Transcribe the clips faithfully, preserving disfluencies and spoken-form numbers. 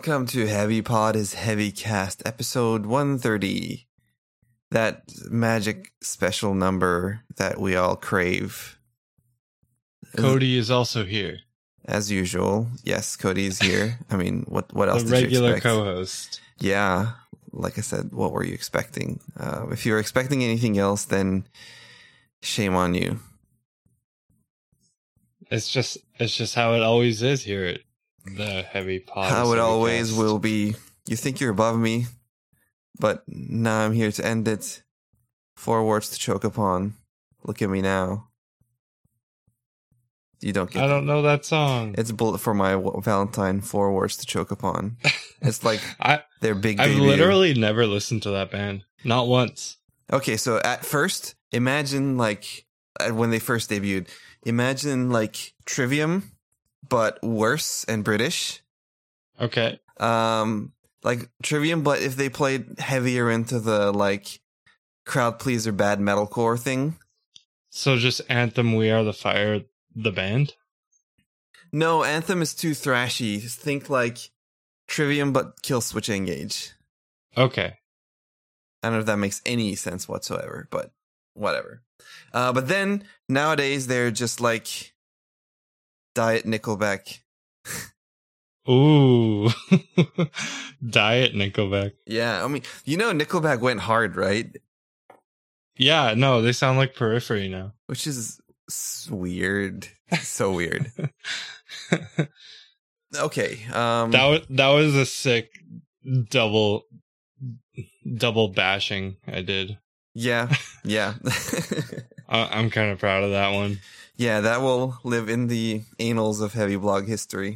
welcome to Heavy Pod is Heavy Cast, episode one thirty. That magic special number that we all crave. Cody is also here. As usual. Yes, Cody is here. I mean, what what else the did you regular expect? co-host. Yeah, like I said, what were you expecting? Uh, if you were expecting anything else, then shame on you. It's just it's just how it always is here at the Heavy Pod. How it Heavy always Cast. will be. You think you're above me, but now I'm here to end it. Four words to choke upon. Look at me now. You don't get I don't know that song. It's bullet for my Valentine. Four words to choke upon. It's like I their big I've debut. literally never listened to that band. Not once. Okay, so at first, imagine like uh, when they first debuted. Imagine like Trivium, but worse and British. Okay. Um, like Trivium, but if they played heavier into the like crowd pleaser bad metalcore thing. So just Anthem, We Are the Fire, the band? No, Anthem is too thrashy. Think like Trivium, but Killswitch Engage. Okay. I don't know if that makes any sense whatsoever, but whatever. Uh, but then nowadays they're just like Diet Nickelback. Ooh. Diet Nickelback. Yeah, I mean, you know, Nickelback went hard, right? Yeah, no, they sound like Periphery now. Which is s- weird. So weird. Okay. Um, That was that was a sick double double bashing I did. yeah, yeah. I, I'm kind of proud of that one. Yeah, that will live in the annals of Heavy Blog history.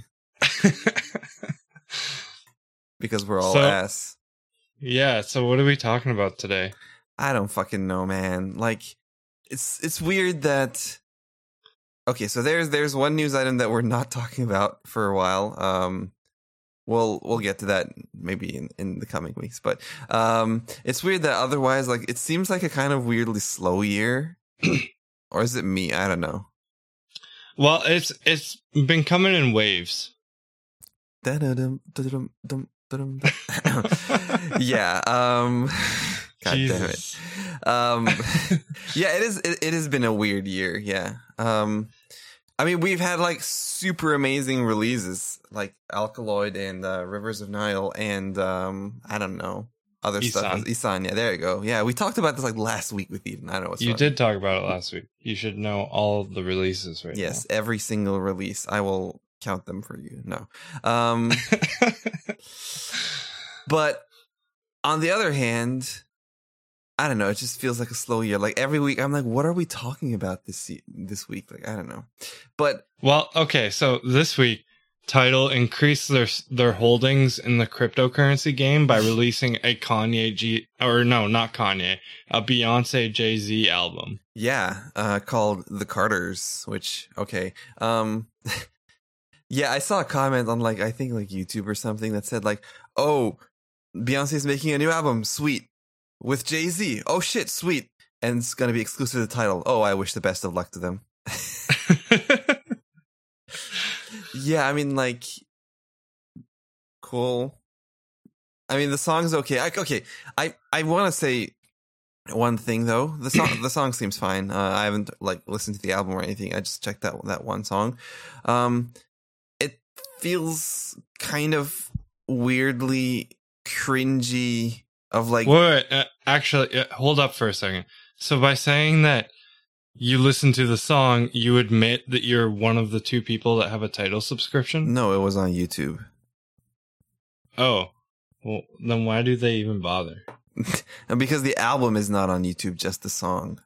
Because we're all So- ass. Yeah, so what are we talking about today? I don't fucking know, man. Like, it's it's weird that. Okay, so there's there's one news item that we're not talking about for a while. Um, we'll we'll get to that maybe in, in the coming weeks. But um, it's weird that otherwise, like, it seems like a kind of weirdly slow year, or is it me? I don't know. Well, it's it's been coming in waves. Da-da-dum, da-da-dum, dum, da-dum, dum. Yeah. Um. God damn it. Jesus. Um, yeah, it is. It, it has been a weird year. Yeah. Um, I mean, we've had like super amazing releases like Alkaloid and uh, Rivers of Nile and um, I don't know other stuff. Isan. Isan. Yeah, there you go. Yeah, we talked about this like last week with Eden. I don't know what's You wrong. did talk about it last week. You should know all the releases right Yes, every single release. I will count them for you. No. Um, now. but on the other hand. I don't know. It just feels like a slow year. Like every week, I'm like, what are we talking about this this week? Like, I don't know. But Well, okay, so this week, Tidal increased their their holdings in the cryptocurrency game by releasing a Kanye G or no, not Kanye, a Beyonce Jay-Z album. yeah, uh, called The Carters, which, okay. Um, yeah, I saw a comment on like, I think like YouTube or something that said like, oh, Beyonce's making a new album. Sweet. With Jay-Z. Oh shit, sweet. And it's going to be exclusive to the title. Oh, I wish the best of luck to them. Yeah, I mean, like, cool. I mean, the song's okay. I, okay, I, I want to say one thing though. The song, the song seems fine. Uh, I haven't like listened to the album or anything. I just checked that that one song. Um, it feels kind of weirdly cringy. Of like, Wait, wait, uh, actually, uh, hold up for a second. So by saying that you listen to the song, you admit that you're one of the two people that have a Tidal subscription? no, it was on YouTube. Oh, well, then why do they even bother? And because the album is not on YouTube, just the song.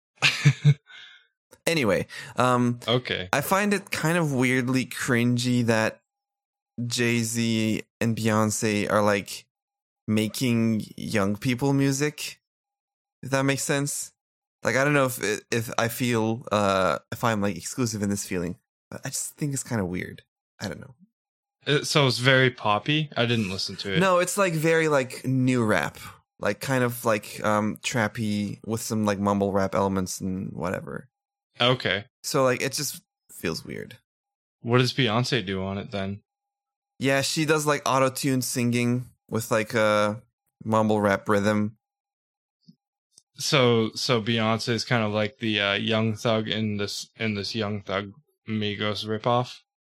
Anyway, um, Okay. I find it kind of weirdly cringy that Jay-Z and Beyonce are like making young people music, if that makes sense. Like, I don't know if it, if I feel uh if I'm like exclusive in this feeling, but I just think it's kind of weird. I don't know. Uh, So it's very poppy? I didn't listen to it. No, it's like very like new rap, like kind of like um trappy with some like mumble rap elements and whatever. Okay. So like it just feels weird. What does Beyonce do on it then? Yeah, she does like auto-tune singing with like a mumble rap rhythm. So so Beyonce is kind of like the uh, Young Thug in this in this Young Thug Migos ripoff.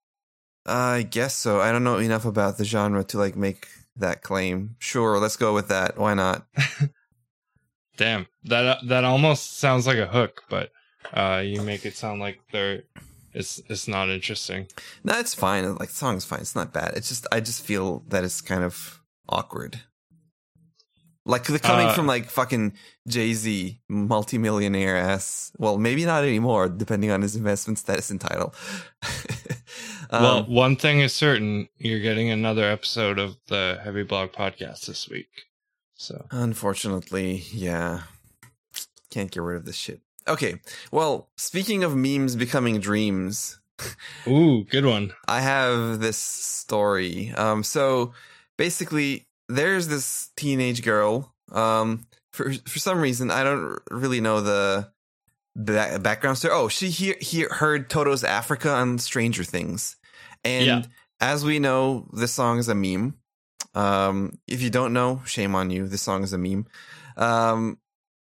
I guess so. I don't know enough about the genre to like make that claim. Sure, let's go with that. Why not? Damn, that that almost sounds like a hook, but uh, you make it sound like they're it's it's not interesting. No, it's fine. Like the song's fine. It's not bad. It's just I just feel that it's kind of awkward. Like they're coming Uh, from like fucking Jay-Z, multimillionaire ass. Well, maybe not anymore, depending on his investment status and title. um, Well, one thing is certain: you're getting another episode of the Heavy Blog podcast this week. So, unfortunately, yeah, can't get rid of this shit. Okay, well, speaking of memes becoming dreams, ooh, good one. I have this story. Um, so basically, there's this teenage girl. Um, for for some reason, I don't really know the ba- background story. Oh, she hear, hear, heard Toto's Africa on Stranger Things, and Yeah. as we know, this song is a meme. Um, if you don't know, shame on you. This song is a meme. Um,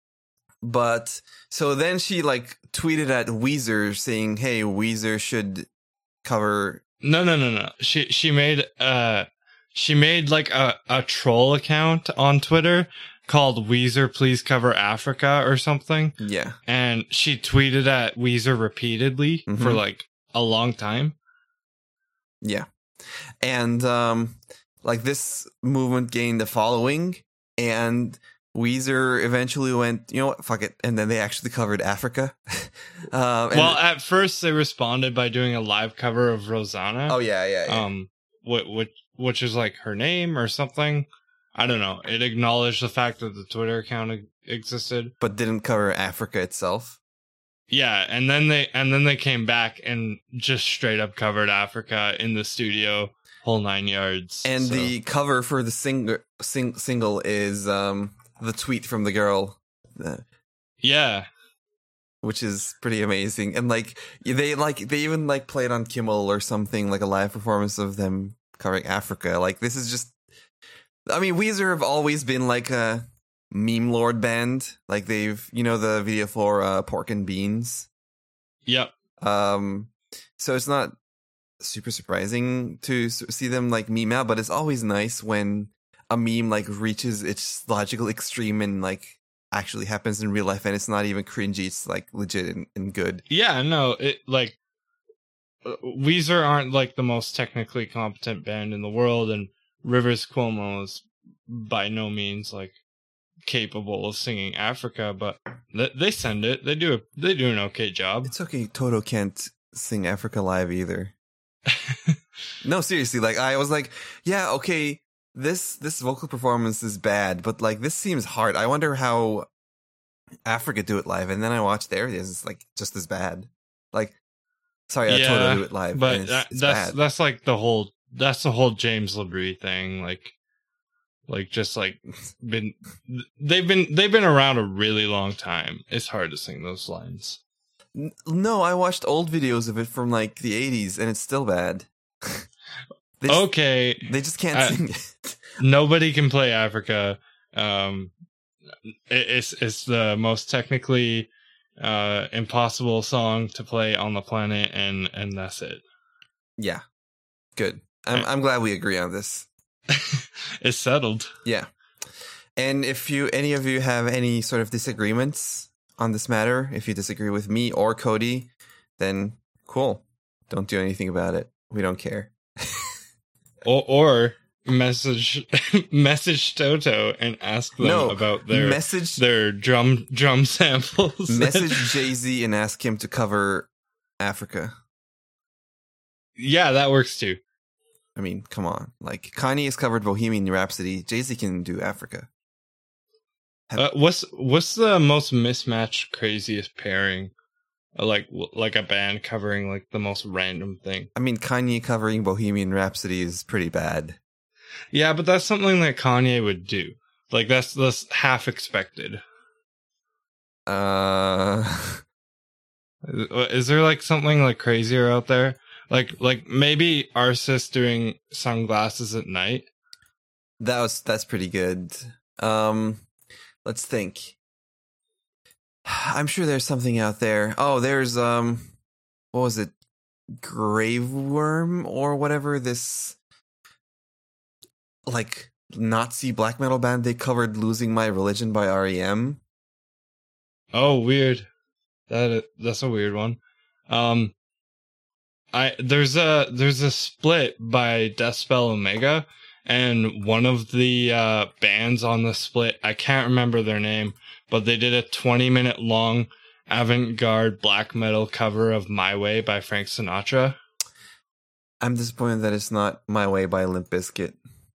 but so then she like tweeted at Weezer saying, "Hey, Weezer should cover." No, no, no, no. She she made uh she made like a a troll account on Twitter called Weezer Please Cover Africa or something, Yeah, and she tweeted at Weezer repeatedly Mhm. for like a long time. yeah, and um, like this movement gained a following, and Weezer eventually went, you know what, fuck it, and then they actually covered Africa. um, and, Well, at first they responded by doing a live cover of Rosanna. oh yeah, yeah, yeah. um which, which which is like her name or something. I don't know. It acknowledged the fact that the Twitter account e- existed. But didn't cover Africa itself. Yeah, and then they and then they came back and just straight up covered Africa in the studio, whole nine yards. And so. the cover for the sing- sing- single is um, the tweet from the girl, uh, yeah, which is pretty amazing. And like they like they even like played on Kimmel or something, like a live performance of them covering Africa. Like this is just, I mean, Weezer have always been like a meme lord band. Like they've, you know, the video for uh, Pork and Beans. yep. Um, so it's not super surprising to s- see them like meme out, but it's always nice when a meme like reaches its logical extreme and like actually happens in real life, and it's not even cringy. It's like legit and, and good. Yeah, no, it like uh, Weezer aren't like the most technically competent band in the world, and Rivers Cuomo is by no means like capable of singing Africa, but they, they send it. They do a they do an okay job. It's okay. Toto can't sing Africa Live either. No, seriously. Like I was like, yeah, okay. This this vocal performance is bad, but like this seems hard. I wonder how Africa do it live. And then I watched there it is. It's like just as bad. Like, sorry, Yeah, I Toto do it live, But and it's, that, it's that's bad. that's like the whole that's the whole James LeBrie thing. Like, like just like been they've been they've been around a really long time. It's hard to sing those lines. N- No, I watched old videos of it from like the eighties, and it's still bad. they, just, Okay, they just can't uh, sing it. nobody can play Africa. Um, it, it's it's the most technically uh impossible song to play on the planet, and and that's it. Yeah, good. I'm I'm glad we agree on this. It's settled. Yeah, and if you any of you have any sort of disagreements on this matter, if you disagree with me or Cody, then cool. Don't do anything about it. We don't care. Or, or message message Toto and ask them No, about their message their drum drum samples. message Jay-Z and ask him to cover Africa. Yeah, that works too. I mean, come on. Like Kanye has covered Bohemian Rhapsody. Jay-Z can do Africa. Have- Uh, what's what's the most mismatched, craziest pairing? Uh, Like like a band covering like the most random thing. I mean, Kanye covering Bohemian Rhapsody is pretty bad. Yeah, but that's something that Kanye would do. Like that's that's half expected. Uh, Is is there like something like crazier out there? Like, like maybe Arsis doing Sunglasses at Night. That was that's pretty good. Um, let's think. I'm sure there's something out there. Oh, there's um, what was it? Graveworm or whatever. This like Nazi black metal band. They covered "Losing My Religion" by R E M. Oh, weird. That that's a weird one. Um, I there's a there's a split by Deathspell Omega, and one of the uh, bands on the split, I can't remember their name, but they did a twenty minute long avant-garde black metal cover of "My Way" by Frank Sinatra. I'm disappointed that it's not "My Way" by Limp Bizkit.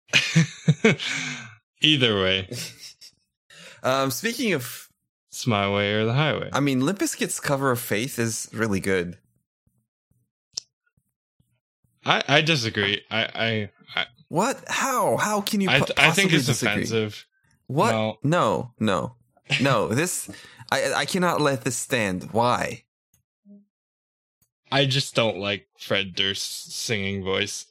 Either way, um, speaking of, it's "My Way" or the highway. I mean, Limp Bizkit's cover of "Faith" is really good. I, I disagree. I, I, I what? How? How can you? I, Po- I think it's disagree? offensive. What? No, no, no, no. This, I, I cannot let this stand. Why? I just don't like Fred Durst's singing voice.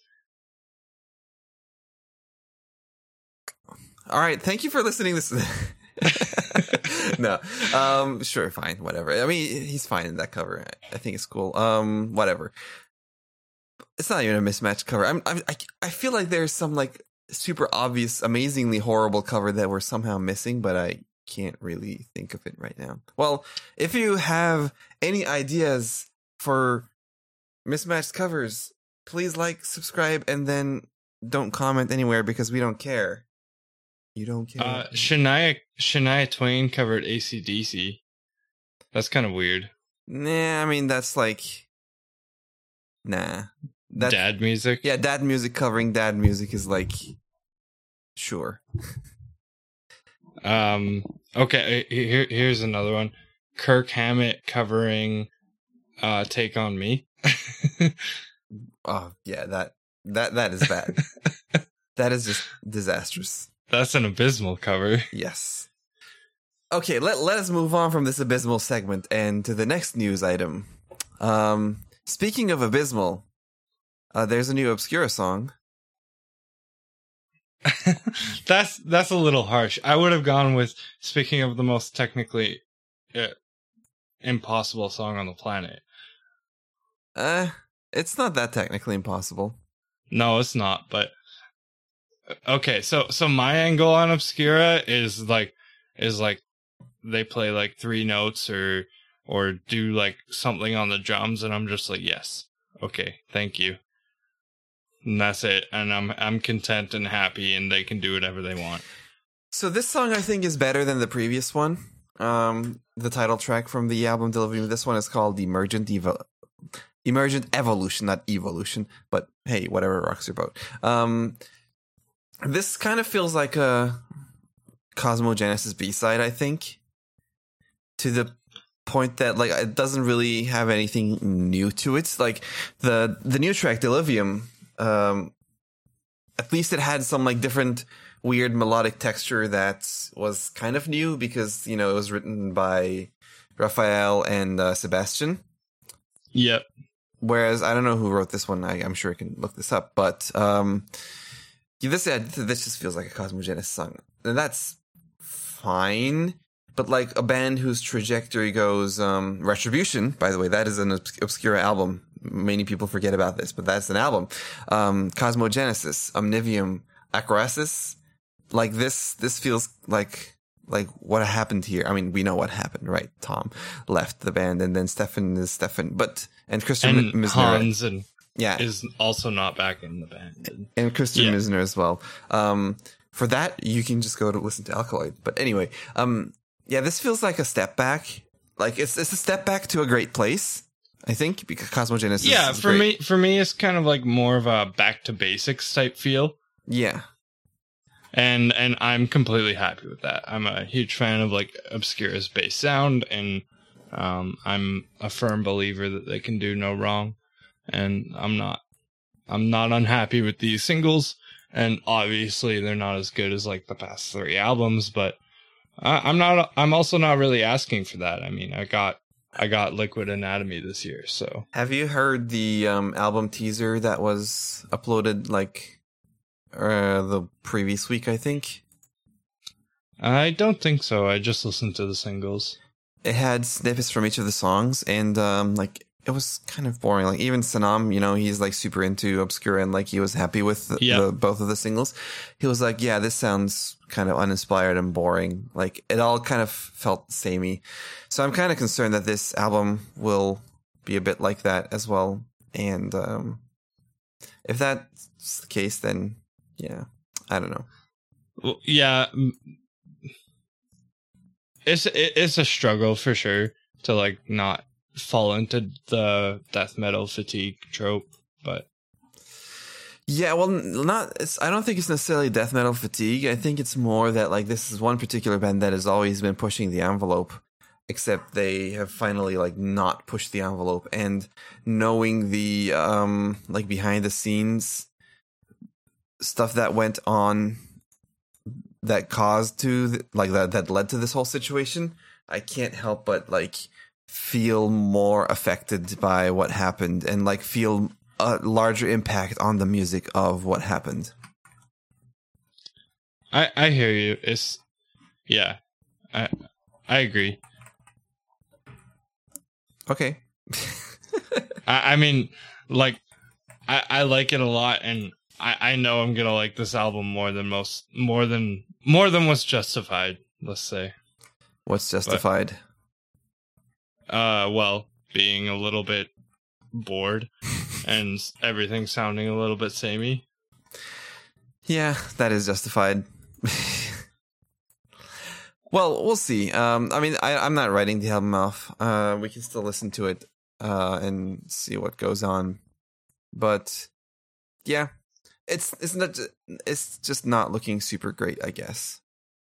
All right. Thank you for listening. This. No. Um. Sure. Fine. Whatever. I mean, he's fine in that cover. I think it's cool. Um. Whatever. It's not even a mismatched cover. I'm, I'm, I, I feel like there's some like super obvious, amazingly horrible cover that we're somehow missing, but I can't really think of it right now. Well, if you have any ideas for mismatched covers, please like, subscribe, and then don't comment anywhere because we don't care. You don't care. Uh, Shania Shania Twain covered A C D C. That's kind of weird. Nah, I mean that's like, nah. That's, dad music? Yeah, dad music covering dad music is like, sure. um. Okay. Here, here's another one. Kirk Hammett covering uh, "Take on Me." Oh yeah, that that that is bad. That is just disastrous. That's an abysmal cover. Yes. Okay, let let us move on from this abysmal segment and to the next news item. Um, speaking of abysmal. Uh, there's a new Obscura song. that's that's a little harsh. I would have gone with, speaking of the most technically uh, impossible song on the planet. Uh, it's not that technically impossible. No, it's not. But okay, so so my angle on Obscura is like is like they play like three notes or or do like something on the drums, and I'm just like, yes, okay, thank you. And that's it. And I'm I'm content and happy, and they can do whatever they want. So this song I think is better than the previous one. Um, the title track from the album Delirium. This one is called Emergent Evo- Emergent Evolution, not Evolution. But hey, whatever rocks your boat. Um, this kind of feels like a Cosmogenesis B-side, I think. To the point that like it doesn't really have anything new to it. Like the the new track Delirium. Um, at least it had some like different weird melodic texture that was kind of new because, you know, it was written by Raphael and uh, Sebastian. Yep. Whereas I don't know who wrote this one. I, I'm sure I can look this up. But um, this, yeah, this just feels like a Cosmogenesis song. And that's fine. But like a band whose trajectory goes um, Retribution, by the way, that is an obs- Obscura album. Many people forget about this, but that's an album. Um, Cosmogenesis, Omnivium, Acroasis. Like this, this feels like like what happened here. I mean, we know what happened, right? Tom left the band, and then Stefan is Stefan, but and Christian and Misner, Hans and yeah, is also not back in the band, and, and Christian yeah. Misner as well. Um, for that, you can just go to listen to Alkaloid. But anyway, um, yeah, this feels like a step back. Like it's it's a step back to a great place. I think because Cosmogenesis. Yeah, is for great. me, for me, it's kind of like more of a back to basics type feel. Yeah, and and I'm completely happy with that. I'm a huge fan of like Obscura's bass sound, and um, I'm a firm believer that they can do no wrong. And I'm not, I'm not unhappy with these singles. And obviously, they're not as good as like the past three albums, but I, I'm not. I'm also not really asking for that. I mean, I got I got Liquid Anatomy this year. So have you heard the um, album teaser that was uploaded like uh, the previous week? I think I don't think so. I just listened to the singles. it had snippets from each of the songs, and um, like it was kind of boring. Like even Sanam, you know, he's like super into Obscura, and like he was happy with the, Yeah. the, both of the singles. He was like, "Yeah, this sounds kind of uninspired and boring. Like it all kind of felt samey." So I'm kind of concerned that this album will be a bit like that as well. And um, if that's the case, then yeah, I don't know. Well, yeah, mm, it's it, it's a struggle for sure to like not fall into the death metal fatigue trope, but Yeah, well, n- not. It's, I don't think it's necessarily death metal fatigue. I think it's more that like this is one particular band that has always been pushing the envelope, except they have finally like not pushed the envelope. And knowing the um like behind the scenes stuff that went on, that caused to th- like that that led to this whole situation, I can't help but like feel more affected by what happened and like feel a larger impact on the music of what happened. I I hear you. It's yeah, I I agree. Okay. I, I mean, like I I like it a lot, and I I know I'm gonna like this album more than most more than more than what's justified. Let's say. What's justified? Uh, well, being a little bit bored and everything sounding a little bit samey. Yeah, that is justified. Well, we'll see. Um, I mean, I, I'm not writing the album off. Uh, we can still listen to it uh, and see what goes on. But yeah, it's it's not. It's just not looking super great, I guess.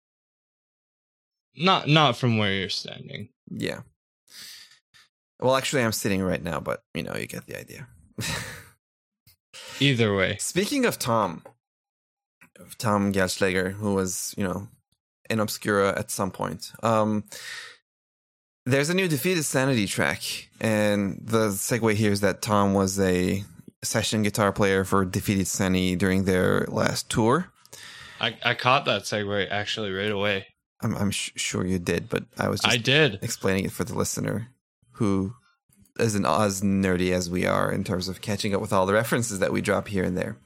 Not not from where you're standing. Yeah. Well, actually, I'm sitting right now, but you know, you get the idea. Either way. Speaking of Tom, of Tom Gerschlager, who was, you know, in Obscura at some point, um, there's a new Defeated Sanity track, and the segue here is that Tom was a session guitar player for Defeated Sanity during their last tour. I, I caught that segue actually right away. I'm, I'm sh- sure you did, but I was just I did. explaining it for the listener who isn't as nerdy as we are in terms of catching up with all the references that we drop here and there.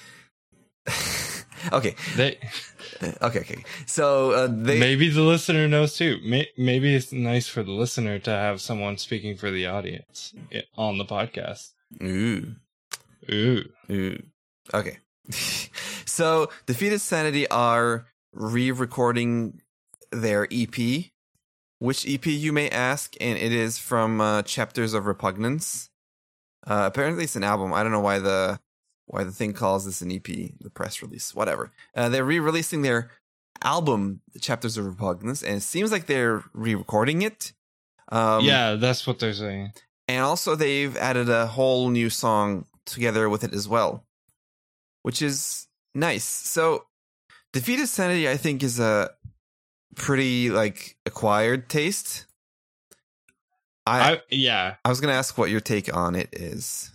okay. They Okay, okay. So uh, they maybe the listener knows too. May, maybe it's nice for the listener to have someone speaking for the audience i- on the podcast. Ooh. Ooh. Ooh. Okay. So Defeated Sanity are re-recording their E P. Which E P, you may ask, and it is from uh, Chapters of Repugnance. Uh, apparently, it's an album. I don't know why the why the thing calls this an E P, the press release, whatever. Uh, they're re-releasing their album, Chapters of Repugnance, and it seems like they're re-recording it. Um, Yeah, that's what they're saying. and also they've added a whole new song together with it as well, which is nice. So, Defeated Sanity, I think, is a pretty like acquired taste. I I yeah. I was gonna ask what your take on it is.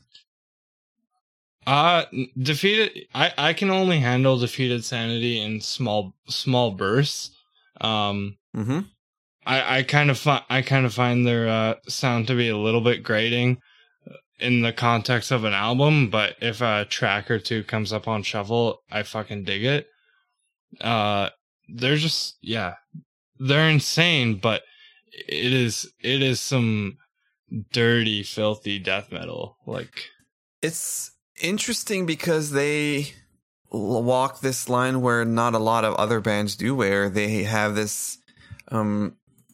Uh defeated I I can only handle Defeated Sanity in small small bursts. Um Mm-hmm. I I kind of fi- I kind of find their uh sound to be a little bit grating in the context of an album, but if a track or two comes up on shuffle, I fucking dig it. Uh they're just yeah. They're insane, but it is it is some dirty, filthy death metal. Like It's interesting because they l- walk this line where not a lot of other bands do, where they have this um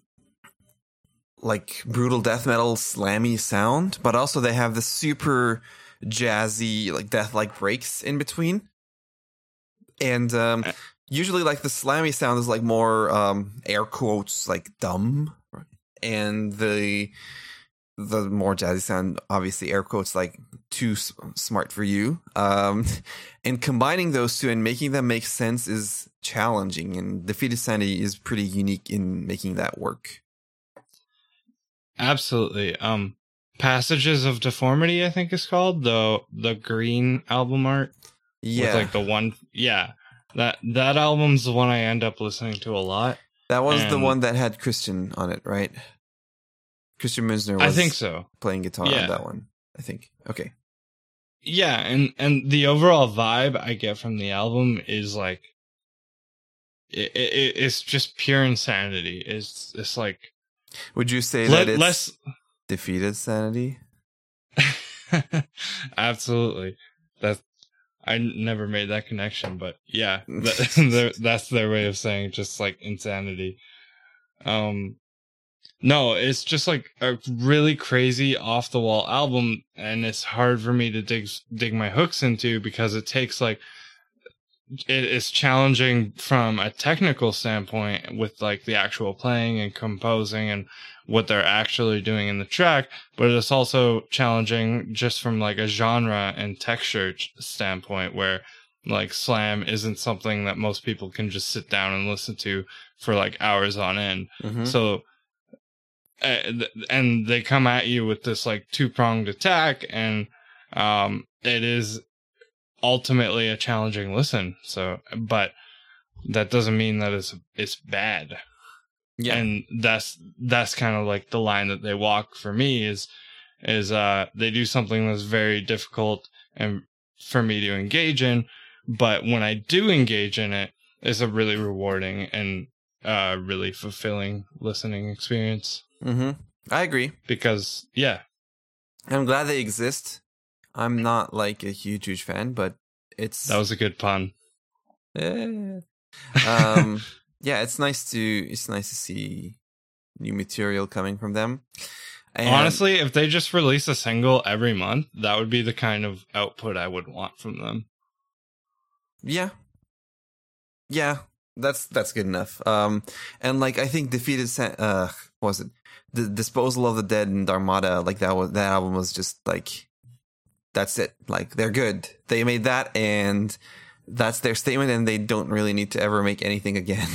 like brutal death metal slammy sound, but also they have this super jazzy like death like breaks in between. And um usually like the slammy sound is like more um air quotes like dumb, and the the more jazzy sound, obviously air quotes like too s- smart for you. Um, and combining those two and making them make sense is challenging. And Defeated Sanity is pretty unique in making that work. Absolutely. Um, Passages of Deformity, I think is called the the green album art. Yeah, With like the one, yeah, that that album's the one I end up listening to a lot. that was and the one that had Christian on it, right? Christian Münzner was I think so. playing guitar Yeah. on that one. I think. Okay. Yeah, and and the overall vibe I get from the album is like, it, it it's just pure insanity. It's it's like Would you say le- that it's less. defeated sanity? Absolutely. That I never made that connection, but yeah, that, that's their way of saying just like insanity. Um, no, it's just like a really crazy off the wall album, and it's hard for me to dig dig my hooks into because it takes like it is challenging from a technical standpoint with like the actual playing and composing and what they're actually doing in the track, but it's also challenging just from like a genre and texture standpoint where like slam isn't something that most people can just sit down and listen to for like hours on end. Mm-hmm. So, uh, and they come at you with this like two pronged attack, and um, it is ultimately a challenging listen. So, but that doesn't mean that it's it's bad. Yeah. And that's that's kind of like the line that they walk for me is is uh they do something that's very difficult and for me to engage in, but when I do engage in it, it's a really rewarding and uh really fulfilling listening experience. Mm-hmm. I agree. Because yeah, I'm glad they exist. I'm not like a huge, huge fan, but it's that was a good pun. Yeah. Um, yeah, it's nice to it's nice to see new material coming from them. And honestly, if they just release a single every month, that would be the kind of output I would want from them. Yeah. Yeah, that's that's good enough. Um, and like I think Defeated San- uh what was it? The Disposal of the Dead and Armada, like that was that album was just like that's it. Like they're good. They made that and that's their statement, and they don't really need to ever make anything again.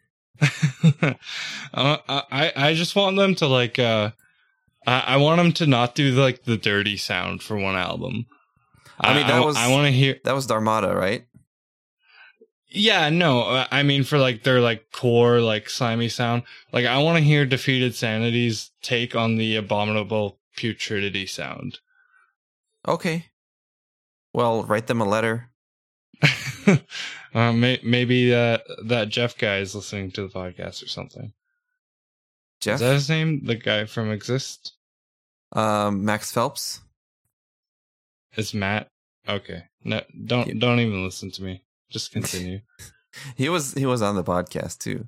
uh, I I just want them to like uh, I, I want them to not do like the dirty sound for one album. I mean that I, was I want to hear that was Dharmata, right? Yeah, no, I mean for like their like core like slimy sound. Like I want to hear Defeated Sanity's take on the Abominable Putridity sound. Okay. Well, write them a letter. uh, may- maybe uh, that Jeff guy is listening to the podcast or something. Jeff? Is that his name? The guy from Exist? Um, Max Phelps? Is Matt? Okay. No, don't, yeah. don't even listen to me. Just continue. he was, he was on the podcast too.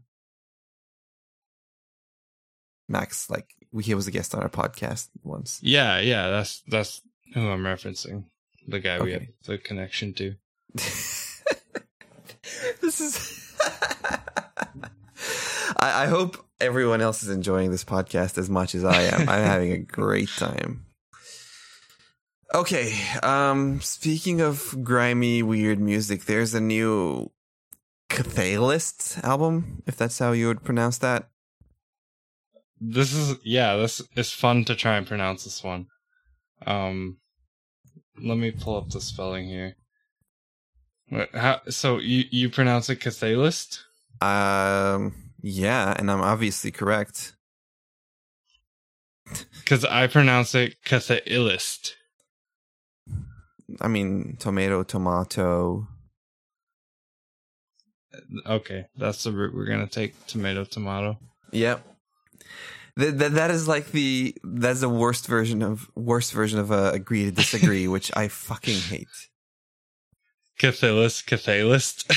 Max, like, he was a guest on our podcast once. Yeah, yeah, that's, that's who I'm referencing. The guy okay. we have the connection to. This is I, I hope everyone else is enjoying this podcast as much as I am. I'm having a great time. Okay, um speaking of grimy weird music, there's a new Cathalyst album, if that's how you would pronounce that. This is yeah, this is fun to try and pronounce this one. Um let me pull up the spelling here. How, so you, you pronounce it Cathalyst? Um, yeah, and I'm obviously correct. Because I pronounce it Cathalyst. I mean, tomato, tomato. Okay, that's the route we're gonna take. Tomato, tomato. Yep. That that that is like the that's the worst version of worst version of uh, agree to disagree, which I fucking hate. Cathalyst, Cathalyst.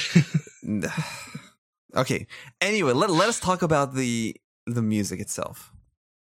Okay. Anyway, let let us talk about the the music itself.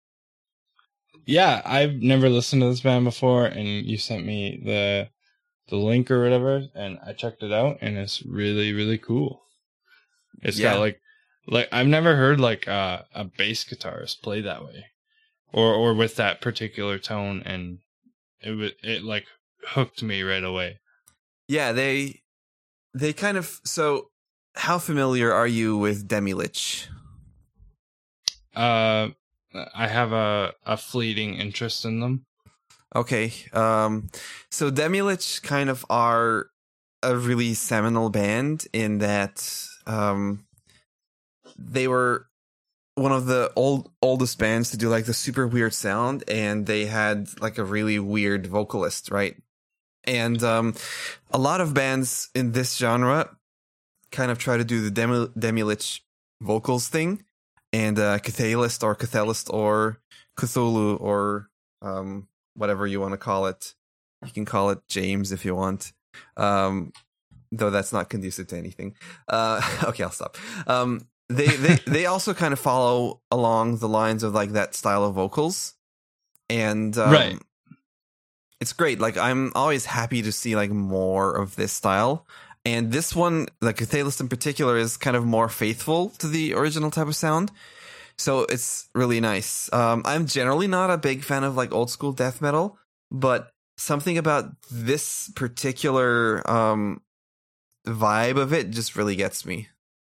Yeah, I've never listened to this band before, and you sent me the the link or whatever, and I checked it out, and it's really really cool. It's yeah. got like like I've never heard like uh, a bass guitarist play that way, or or with that particular tone, and it was it like hooked me right away. Yeah, they they kind of so. How familiar are you with Demilich? Uh, I have a, a fleeting interest in them. Okay, um, so Demilich kind of are a really seminal band in that um, they were one of the old oldest bands to do like the super weird sound, and they had like a really weird vocalist, right? And um, a lot of bands in this genre kind of try to do the Demi- Demilich vocals thing, and uh, Cathalist or Cathalist or Cthulhu or um, whatever you want to call it. You can call it James if you want, um, though that's not conducive to anything. Uh, okay, I'll stop. Um, they, they they also kind of follow along the lines of like that style of vocals, and um, right. It's great. Like, I'm always happy to see like more of this style. And this one, like Cathalist in particular, is kind of more faithful to the original type of sound. So it's really nice. Um, I'm generally not a big fan of like old school death metal, but something about this particular um, vibe of it just really gets me.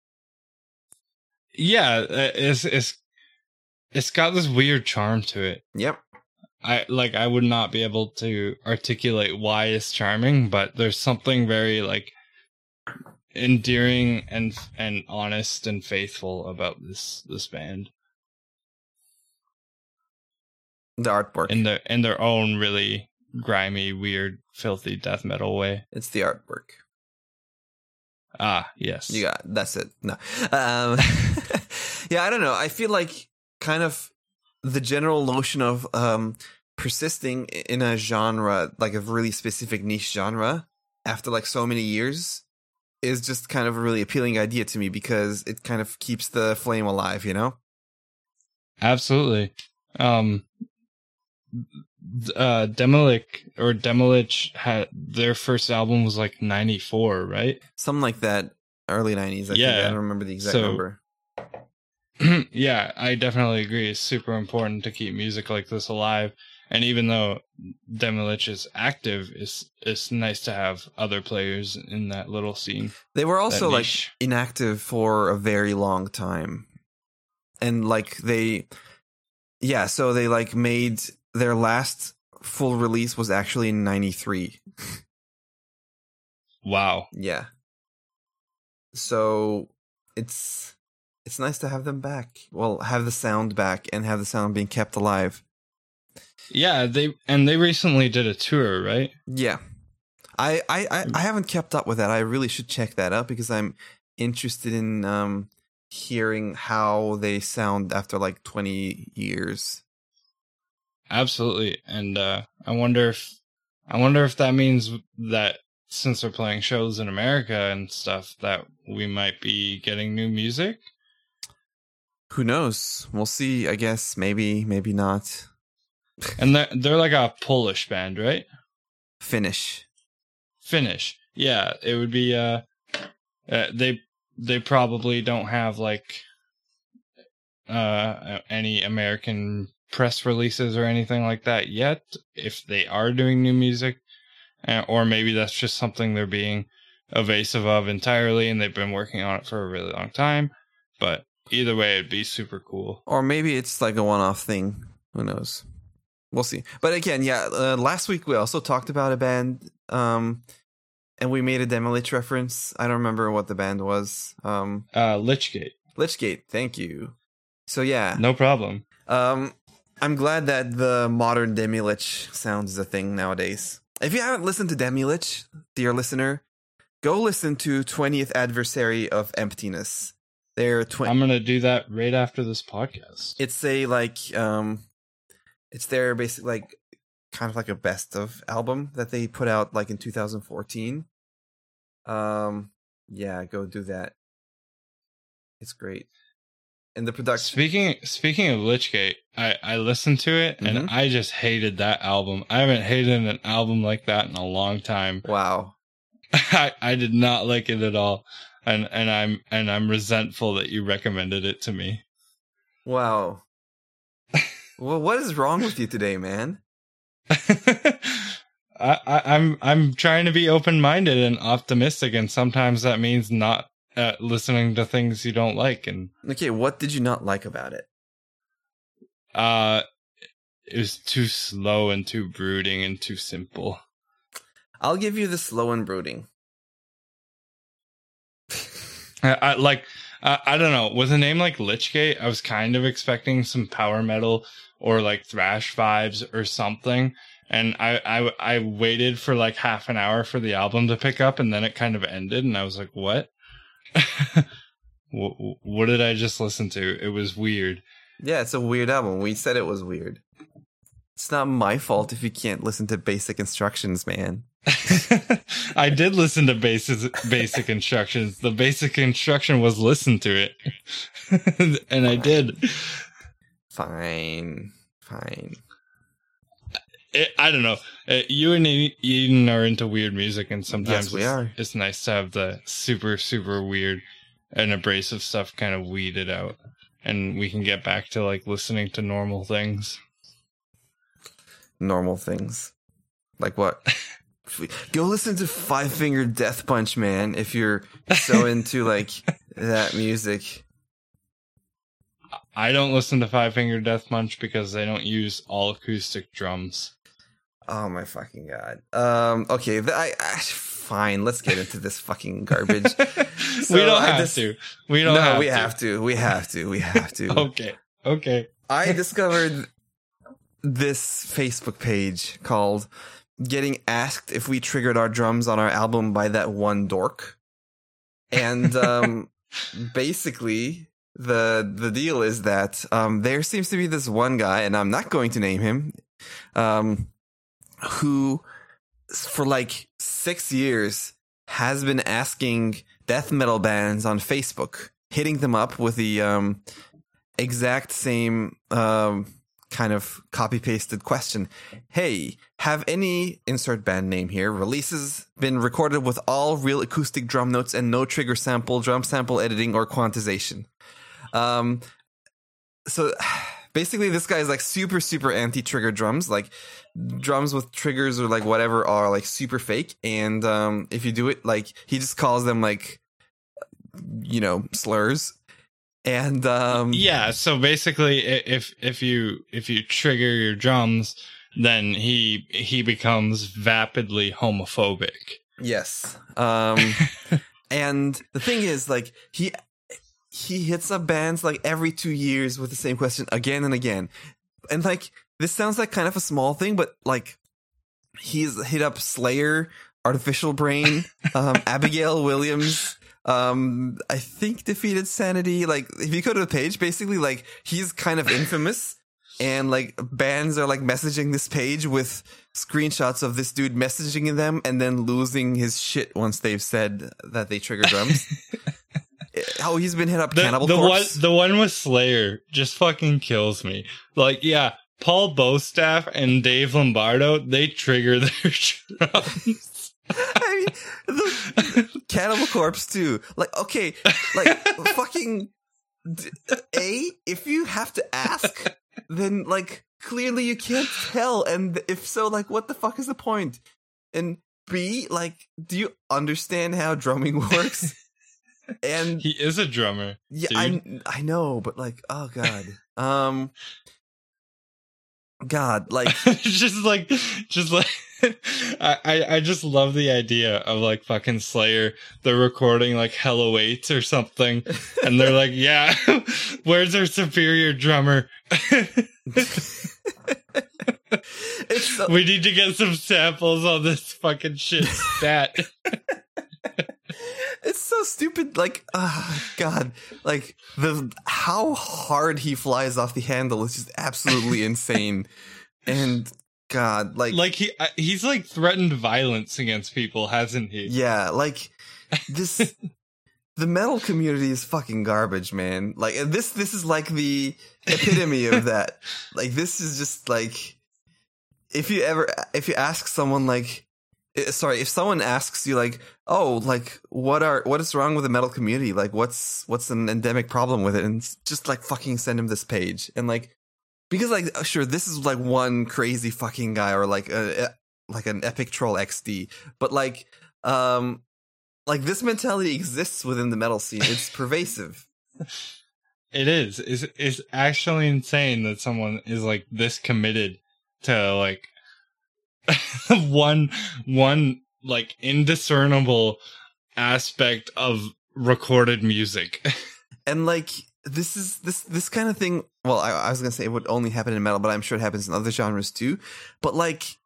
Yeah, it's it's it's got this weird charm to it. Yep. I like I would not be able to articulate why it's charming, but there's something very like endearing and and honest and faithful about this this band. The artwork. In their in their own really grimy, weird, filthy death metal way. It's the artwork. Ah, yes. You got that's it. No. Um, yeah, I don't know. I feel like kind of the general notion of um, persisting in a genre, like a really specific niche genre, after like so many years, is just kind of a really appealing idea to me because it kind of keeps the flame alive, you know? Absolutely. Um, uh, Demilich or Demilich had their first album was like ninety-four, right? Something like that, early nineties. I Yeah. think. I don't remember the exact So- number. Yeah, I definitely agree. It's super important to keep music like this alive. And even though Demilich is active, it's it's nice to have other players in that little scene. They were also that like niche. inactive for a very long time. And like they yeah, so they like made their last full release was actually in ninety-three. Wow. Yeah. So it's it's nice to have them back. Well, have the sound back and have the sound being kept alive. Yeah, they and they recently did a tour, right? Yeah. I I, I, I haven't kept up with that. I really should check that out because I'm interested in um hearing how they sound after like twenty years. Absolutely. And uh I wonder if I wonder if that means that since they're playing shows in America and stuff that we might be getting new music. Who knows? We'll see, I guess. Maybe, maybe not. And they're, they're like a Polish band, right? Finnish. Finnish. Yeah, it would be uh, uh they they probably don't have like uh any American press releases or anything like that yet if they are doing new music, uh, or maybe that's just something they're being evasive of entirely and they've been working on it for a really long time. But either way, it'd be super cool. Or maybe it's like a one-off thing. Who knows? We'll see. But again, yeah, uh, last week we also talked about a band, um, and we made a Demilich reference. I don't remember what the band was. Um, Uh, Lichgate. Lichgate, thank you. So yeah, No problem. um, I'm glad that the modern Demilich sound is a thing nowadays. If you haven't listened to Demilich, dear listener, go listen to twentieth Adversary of Emptiness. They're twi- I'm gonna do that right after this podcast. It's a like um it's their basic like kind of like a best of album that they put out like in two thousand fourteen. Um yeah, go do that. It's great. And the production Speaking speaking of Lichgate, I, I listened to it and Mhm. I just hated that album. I haven't hated an album like that in a long time. wow. I, I did not like it at all. And and I'm and I'm resentful that you recommended it to me. Wow. Well, what is wrong with you today, man? I, I I'm I'm trying to be open minded and optimistic, and sometimes that means not uh, listening to things you don't like. And Okay, what did you not like about it? Uh, it was too slow and too brooding and too simple. I'll give you the slow and brooding. I, I like. I, I don't know. With a name like Lichgate, I was kind of expecting some power metal or like thrash vibes or something. And I, I, I waited for like half an hour for the album to pick up, and then it kind of ended, and I was like, what? what, what did I just listen to? It was weird. Yeah, it's a weird album. We said it was weird. It's not my fault if you can't listen to basic instructions, man. I did listen to basic, basic instructions. The basic instruction was listen to it. And I did. Fine. Fine. It, I don't know. Uh, you and Eden are into weird music, and sometimes Yes, we it's, are. it's nice to have the super, super weird and abrasive stuff kind of weeded out, and we can get back to like listening to normal things. Normal things. Like what? Go listen to Five Finger Death Punch, man, if you're so into like that music. I don't listen to Five Finger Death Punch because they don't use all acoustic drums. Oh my fucking god. Um. Okay. th- I, I fine. Let's get into this fucking garbage. So we don't I have dis- to. We don't. No, have we to. have to. We have to. We have to. Okay. Okay. I discovered this Facebook page called "Getting Asked If We Triggered Our Drums on Our Album by That One Dork," and um, basically the the deal is that um, there seems to be this one guy, and I'm not going to name him, um, who for like six years has been asking death metal bands on Facebook, hitting them up with the um, exact same um, kind of copy pasted question. Hey, have any insert band name here releases been recorded with all real acoustic drum notes and no trigger sample, drum sample editing, or quantization? Um, so basically this guy is like super, super anti-trigger drums. Like drums with triggers or like whatever are like super fake. And um, if you do it, like he just calls them like, you know, slurs. And um, yeah, so basically, i- if if you if you trigger your drums, then he he becomes vapidly homophobic. yes. Um, and the thing is, like he he hits up bands like every two years with the same question again and again. And like this sounds like kind of a small thing, but like he's hit up Slayer, Artificial Brain, um, Abigail Williams. Um, I think Defeated Sanity. Like, if you go to the page, basically, like, he's kind of infamous, and like bands are like messaging this page with screenshots of this dude messaging them and then losing his shit once they've said that they trigger drums. Oh, he's been hit up. The, Cannibal the one Corpse. the one with Slayer just fucking kills me. Like, yeah, Paul Bostaff and Dave Lombardo, they trigger their drums. I mean, the Cannibal Corpse too. Like, okay, like fucking d- A, if you have to ask, then like clearly you can't tell, and if so, like what the fuck is the point? And B, like, do you understand how drumming works? And He is a drummer. yeah, dude. I I know, but like, oh god, um, God, like. just like just like I, I I just love the idea of like fucking Slayer. They're recording like Hello Eights or something, and they're like, yeah, where's our superior drummer? It's so- We need to get some samples on this fucking shit stat. It's so stupid. Like, ah, God, like the how hard he flies off the handle is just absolutely insane. And God, like, Like he uh, he's like threatened violence against people, hasn't he? yeah, like this. The metal community is fucking garbage, man. Like this, this is like the epitome of that. Like this is just like if you ever if you ask someone like. Sorry, if someone asks you like, oh, like what are what is wrong with the metal community? Like what's what's an endemic problem with it? And just like fucking send him this page. And like because like sure, this is like one crazy fucking guy or like a like an epic troll X D. But like um like this mentality exists within the metal scene. It's pervasive. It is. It's, it's actually insane that someone is like this committed to like one, one like indiscernible aspect of recorded music. And like, this is this this kind of thing. Well, I, I was gonna say it would only happen in metal, but I'm sure it happens in other genres too. But like,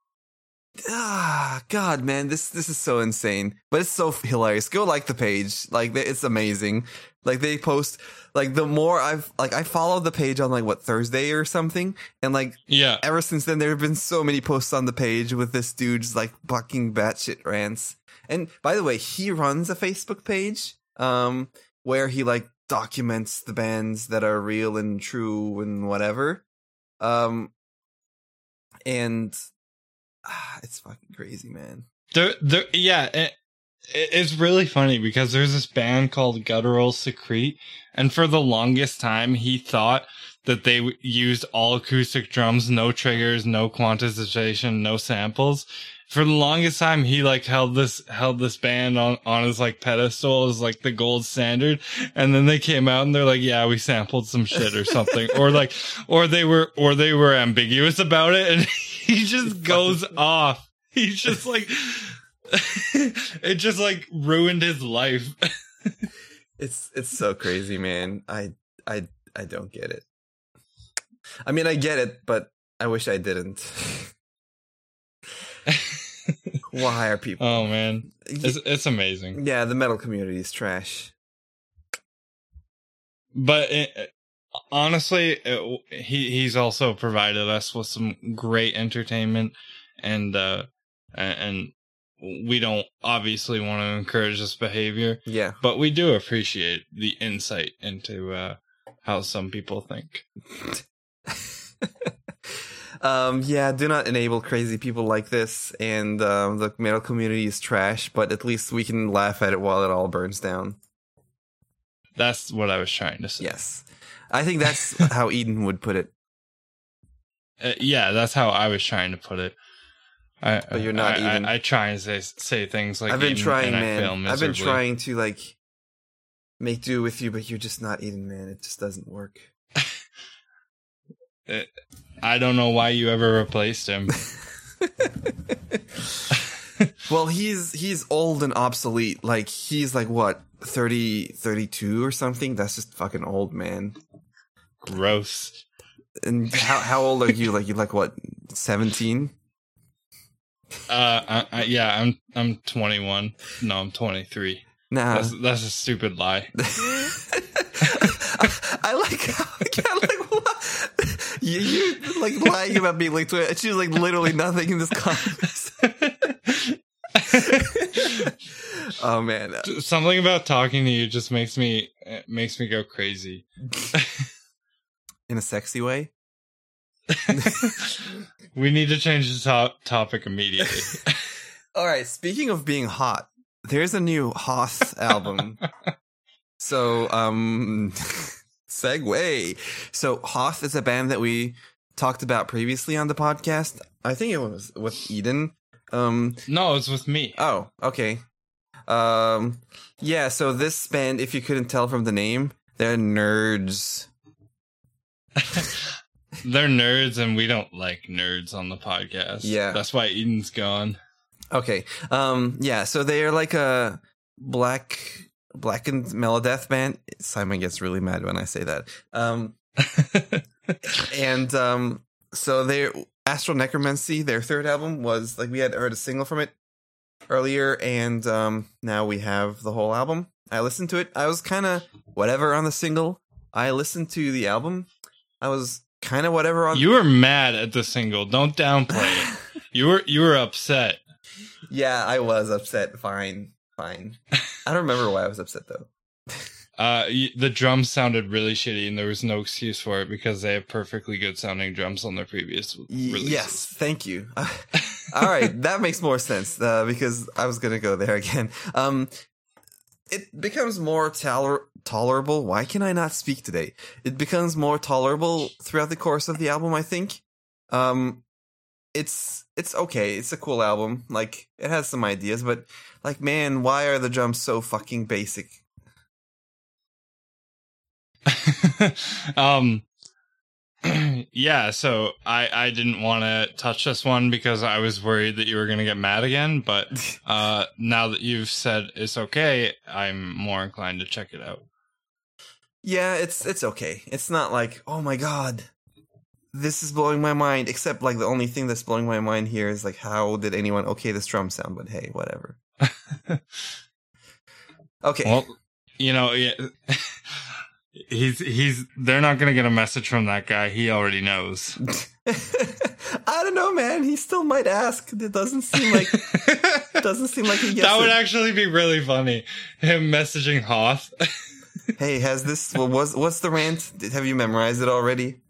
ah, God, man, this this is so insane. But it's so hilarious. Go like the page, like it's amazing. Like they post, like the more I've like I followed the page on like what Thursday or something, and like Yeah. ever since then there have been so many posts on the page with this dude's like fucking batshit rants. And by the way, he runs a Facebook page, um, where he like documents the bands that are real and true and whatever. Um, and ah, it's fucking crazy, man. There, there, yeah, it, it's really funny because there's this band called Guttural Secrete, and for the longest time, he thought that they w- used all acoustic drums, no triggers, no quantization, no samples. For the longest time, he like held this held this band on on his like pedestal as like the gold standard, and then they came out and they're like, yeah, we sampled some shit or something, or like, or they were or they were ambiguous about it, and he just goes off. He's just like, it just like ruined his life. It's it's so crazy, man. I I I don't get it. I mean, I get it, but I wish I didn't. Why are people? Oh man, it's it's amazing. Yeah, the metal community is trash. But it, honestly, it, he he's also provided us with some great entertainment, and uh, and we don't obviously want to encourage this behavior. Yeah, but we do appreciate the insight into uh, how some people think. Um, yeah, do not enable crazy people like this, and um, the metal community is trash, but at least we can laugh at it while it all burns down. That's what I was trying to say. Yes. I think that's how Eden would put it. Uh, yeah, that's how I was trying to put it. I, But you're not I, Eden. I, I try and say, say things like I've been Eden, trying, and I man. fail I've been miserably. trying to, like, make do with you, but you're just not Eden, man. It just doesn't work. It, I don't know why you ever replaced him. Well, he's he's old and obsolete. Like, he's like, what, thirty, thirty-two or something? That's just fucking old, man. Gross. And how how old are you? Like, you like, what, seventeen? Uh, I, I, yeah, I'm I'm twenty-one. No, I'm twenty-three. Nah. That's that's a stupid lie. I like how I like what you you like lying about being like twenty. She's like literally nothing in this conversation. Oh man, Something about talking to you just makes me it makes me go crazy. In a sexy way. We need to change the to- topic immediately. All right. Speaking of being hot, there's a new Hoth album. So, um, segue. So, Hoth is a band that we talked about previously on the podcast. I think it was with Eden. Um, No, it's with me. oh, okay. Um, yeah. So this band, if you couldn't tell from the name, they're nerds. They're nerds, and we don't like nerds on the podcast. Yeah. That's why Eden's gone. Okay. Um, yeah. So they are like a black. Blackened Melodeath band. Simon gets really mad when I say that. Um, and um, so their Astral Necromancy, their third album, was like we had heard a single from it earlier, and um, now we have the whole album. I listened to it. I was kind of whatever on the single. I listened to the album. I was kind of whatever on. You were mad at the single. Don't downplay it. You were you were upset. Yeah, I was upset. Fine, fine. I don't remember why I was upset though. Uh, y- the drums sounded really shitty, and there was no excuse for it because they have perfectly good sounding drums on their previous Y- releases. yes, thank you. Uh, all right, that makes more sense uh, because I was gonna go there again. Um, it becomes more toler- tolerable. Why can I not speak today? It becomes more tolerable throughout the course of the album, I think. Um, it's it's okay. It's a cool album. Like it has some ideas, but like, man, why are the drums so fucking basic? um, yeah, so I, I didn't want to touch this one because I was worried that you were going to get mad again. But uh, now that you've said it's okay, I'm more inclined to check it out. Yeah, it's it's okay. It's not like, oh my god, this is blowing my mind. Except like the only thing that's blowing my mind here is like, how did anyone okay this drum sound? But hey, whatever. Okay. Well, you know, yeah, he's he's. They're not gonna get a message from that guy. He already knows. I don't know, man. He still might ask. It doesn't seem like doesn't seem like he gets That would it. actually be really funny. Him messaging Hoth. Hey, has this? Well, what's what's the rant? Did, have you memorized it already?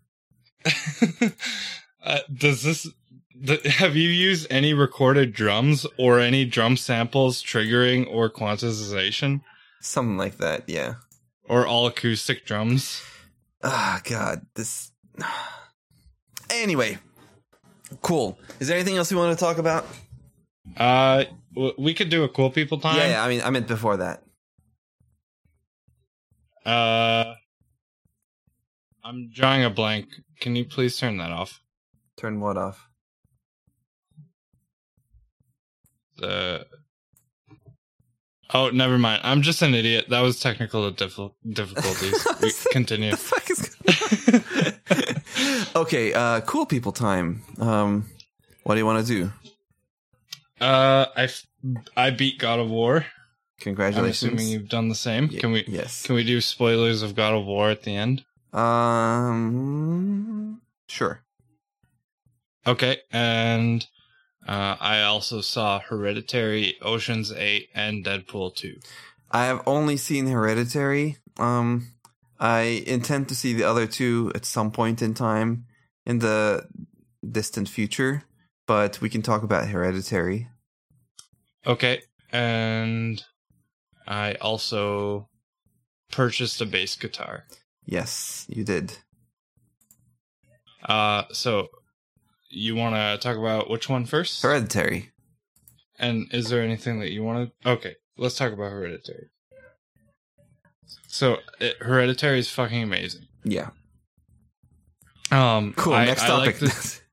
uh, does this? Th- have you used any recorded drums or any drum samples triggering or quantization? Something like that. Yeah. Or all acoustic drums? Ah, God. This. Anyway, cool. Is there anything else you want to talk about? Uh, w- we could do a cool people time. Yeah, yeah. I mean, I meant before that. Uh, I'm drawing a blank. Can you please turn that off? Turn what off? The. Oh, never mind. I'm just an idiot. That was technical diff- difficulties. We continue. The fuck is Okay, uh, cool people time. Um, what do you want to do? Uh, I, f- I beat God of War. Congratulations. I'm assuming you've done the same. Y- Can we? Yes. Can we do spoilers of God of War at the end? Um, sure. Okay, and uh, I also saw Hereditary, Ocean's Eight, and Deadpool two. I have only seen Hereditary. Um, I intend to see the other two at some point in time in the distant future, but we can talk about Hereditary. Okay, and I also purchased a bass guitar. Yes, you did. Uh, so you want to talk about which one first? Hereditary. And is there anything that you want to? Okay, let's talk about Hereditary. So it, Hereditary is fucking amazing. Yeah. Um, Cool. I, Next I topic. like this-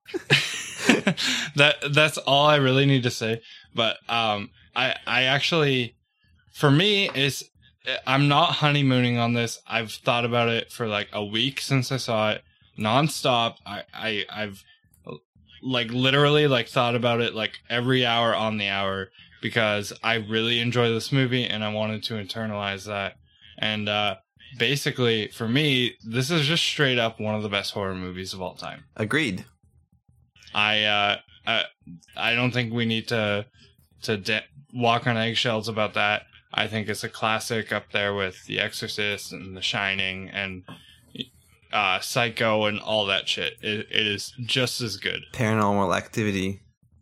that that's all I really need to say. But um, I I actually, for me, is I'm not honeymooning on this. I've thought about it for like a week since I saw it, nonstop. I I I've like literally like thought about it like every hour on the hour because I really enjoy this movie and I wanted to internalize that. And uh, basically, for me, this is just straight up one of the best horror movies of all time. Agreed. I uh, I, I don't think we need to to de- walk on eggshells about that. I think it's a classic up there with The Exorcist and The Shining and uh, Psycho and all that shit. It, it is just as good. Paranormal Activity.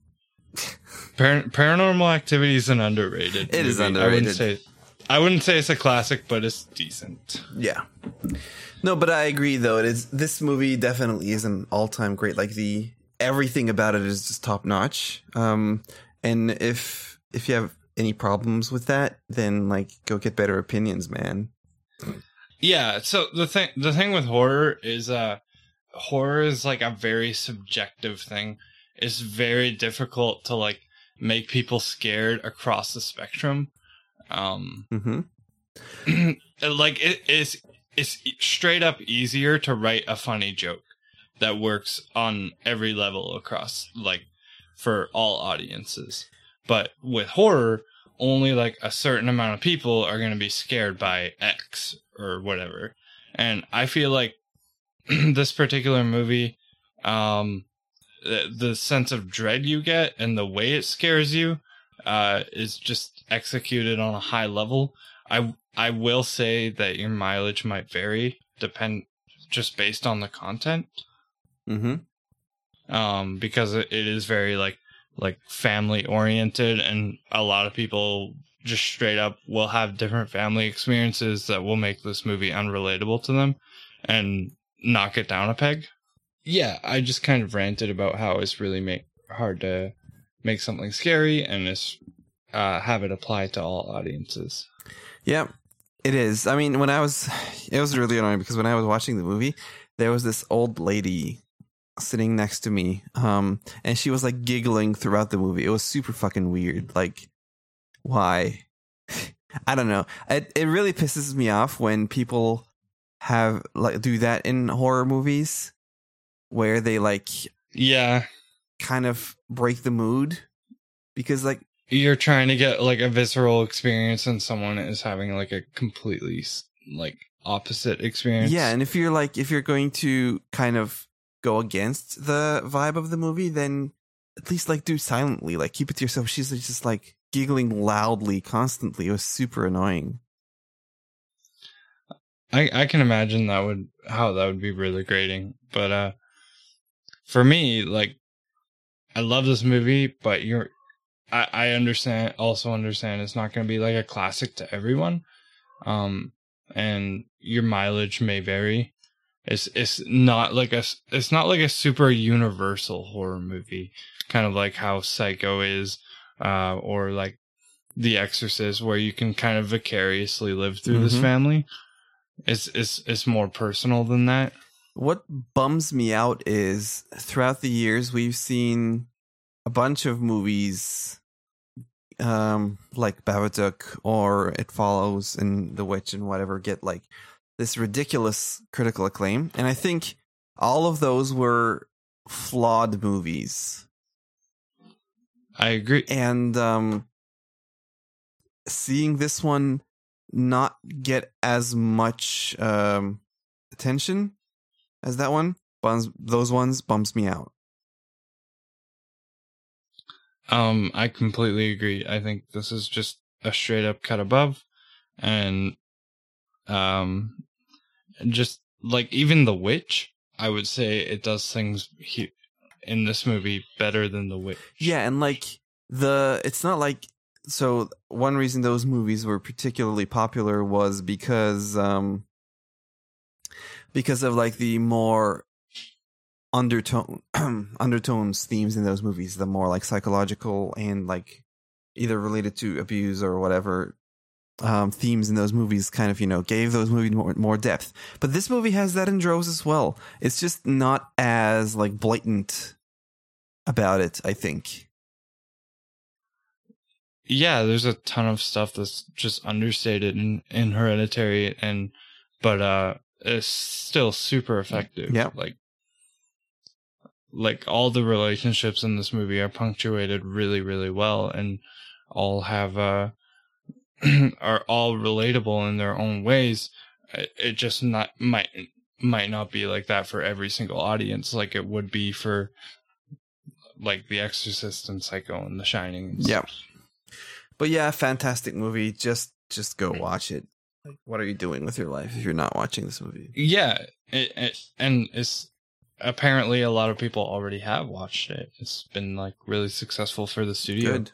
Par- Paranormal Activity is an underrated. It is movie. underrated. I wouldn't say I wouldn't say it's a classic, but it's decent. Yeah. No, but I agree though. It is this movie definitely is an all-time great. Like the everything about it is just top notch. Um, and if if you have any problems with that, then like go get better opinions, man. Yeah. So the thing the thing with horror is uh, horror is like a very subjective thing. It's very difficult to like make people scared across the spectrum. Um, Mm-hmm. like it is, it's straight up easier to write a funny joke that works on every level across, like for all audiences. But with horror, only like a certain amount of people are going to be scared by X or whatever. And I feel like this particular movie, um, the, the sense of dread you get and the way it scares you, uh, is just executed on a high level. I I will say that your mileage might vary, depend just based on the content. Mm-hmm. Um, because it, it is very like like family oriented, and a lot of people just straight up will have different family experiences that will make this movie unrelatable to them and knock it down a peg. Yeah, I just kind of ranted about how it's really make hard to make something scary and it's uh, have it apply to all audiences. Yeah. It is. I mean, when I was, it was really annoying because when I was watching the movie, there was this old lady sitting next to me, um, and she was like giggling throughout the movie. It was super fucking weird. Like, why? I don't know. It it really pisses me off when people have like do that in horror movies, where they like Yeah, kind of break the mood, because like you're trying to get like a visceral experience, and someone is having like a completely like opposite experience. yeah, and if you're like if you're going to kind of go against the vibe of the movie, then at least like do silently, like keep it to yourself. She's just like giggling loudly constantly. It was super annoying. I I can imagine that would how that would be really grating. But uh for me, like, I love this movie, but you're I, I understand also understand it's not gonna be like a classic to everyone. Um and your mileage may vary. It's it's not like a it's not like a super universal horror movie, kind of like how Psycho is, uh, or like The Exorcist, where you can kind of vicariously live through mm-hmm. this family. It's it's it's more personal than that. What bums me out is throughout the years we've seen a bunch of movies, um, like Babadook or It Follows and The Witch and whatever, get like this ridiculous critical acclaim, and I think all of those were flawed movies. I agree. And um, seeing this one not get as much um, attention as that one, bums, those ones bums me out. Um, I completely agree. I think this is just a straight up cut above, and um. just like even The Witch, I would say it does things he- in this movie better than The Witch. Yeah, and like the it's not like so one reason those movies were particularly popular was because um because of like the more undertone undertones themes in those movies, the more like psychological and like either related to abuse or whatever Um, themes in those movies kind of, you know, gave those movies more, more depth. But this movie has that in droves as well. It's just not as like blatant about it, I think. Yeah, there's a ton of stuff that's just understated in, in Hereditary, and but uh, it's still super effective. Yeah, like like all the relationships in this movie are punctuated really, really well, and all have uh. are all relatable in their own ways. It just not might might not be like that for every single audience, like it would be for like The Exorcist and Psycho and The Shining. Yeah, but yeah, fantastic movie. Just just go watch it. Like, what are you doing with your life if you're not watching this movie? Yeah, it, it, and it's apparently a lot of people already have watched it. It's been like really successful for the studio. Good.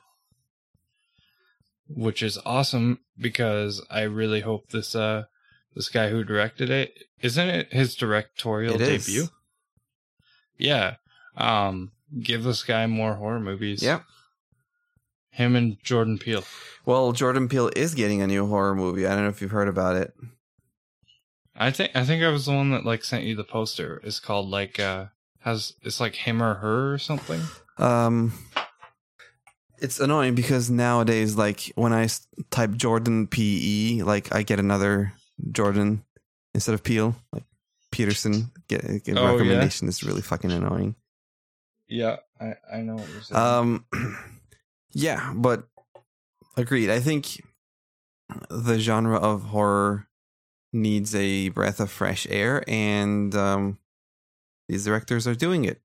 Which is awesome, because I really hope this uh this guy who directed it, isn't it his directorial it debut? Is. Yeah. Um give this guy more horror movies. Yeah. Him and Jordan Peele. Well, Jordan Peele is getting a new horror movie. I don't know if you've heard about it. I think I think I was the one that like sent you the poster. It's called like uh has it's like Him or Her or something. Um It's annoying because nowadays, like, when I type Jordan P E, like, I get another Jordan instead of Peele. Like, Peterson, get, get oh, recommendation yeah? is really fucking annoying. Yeah, I, I know what you're saying. Um, yeah, but agreed. I think the genre of horror needs a breath of fresh air, and um, these directors are doing it.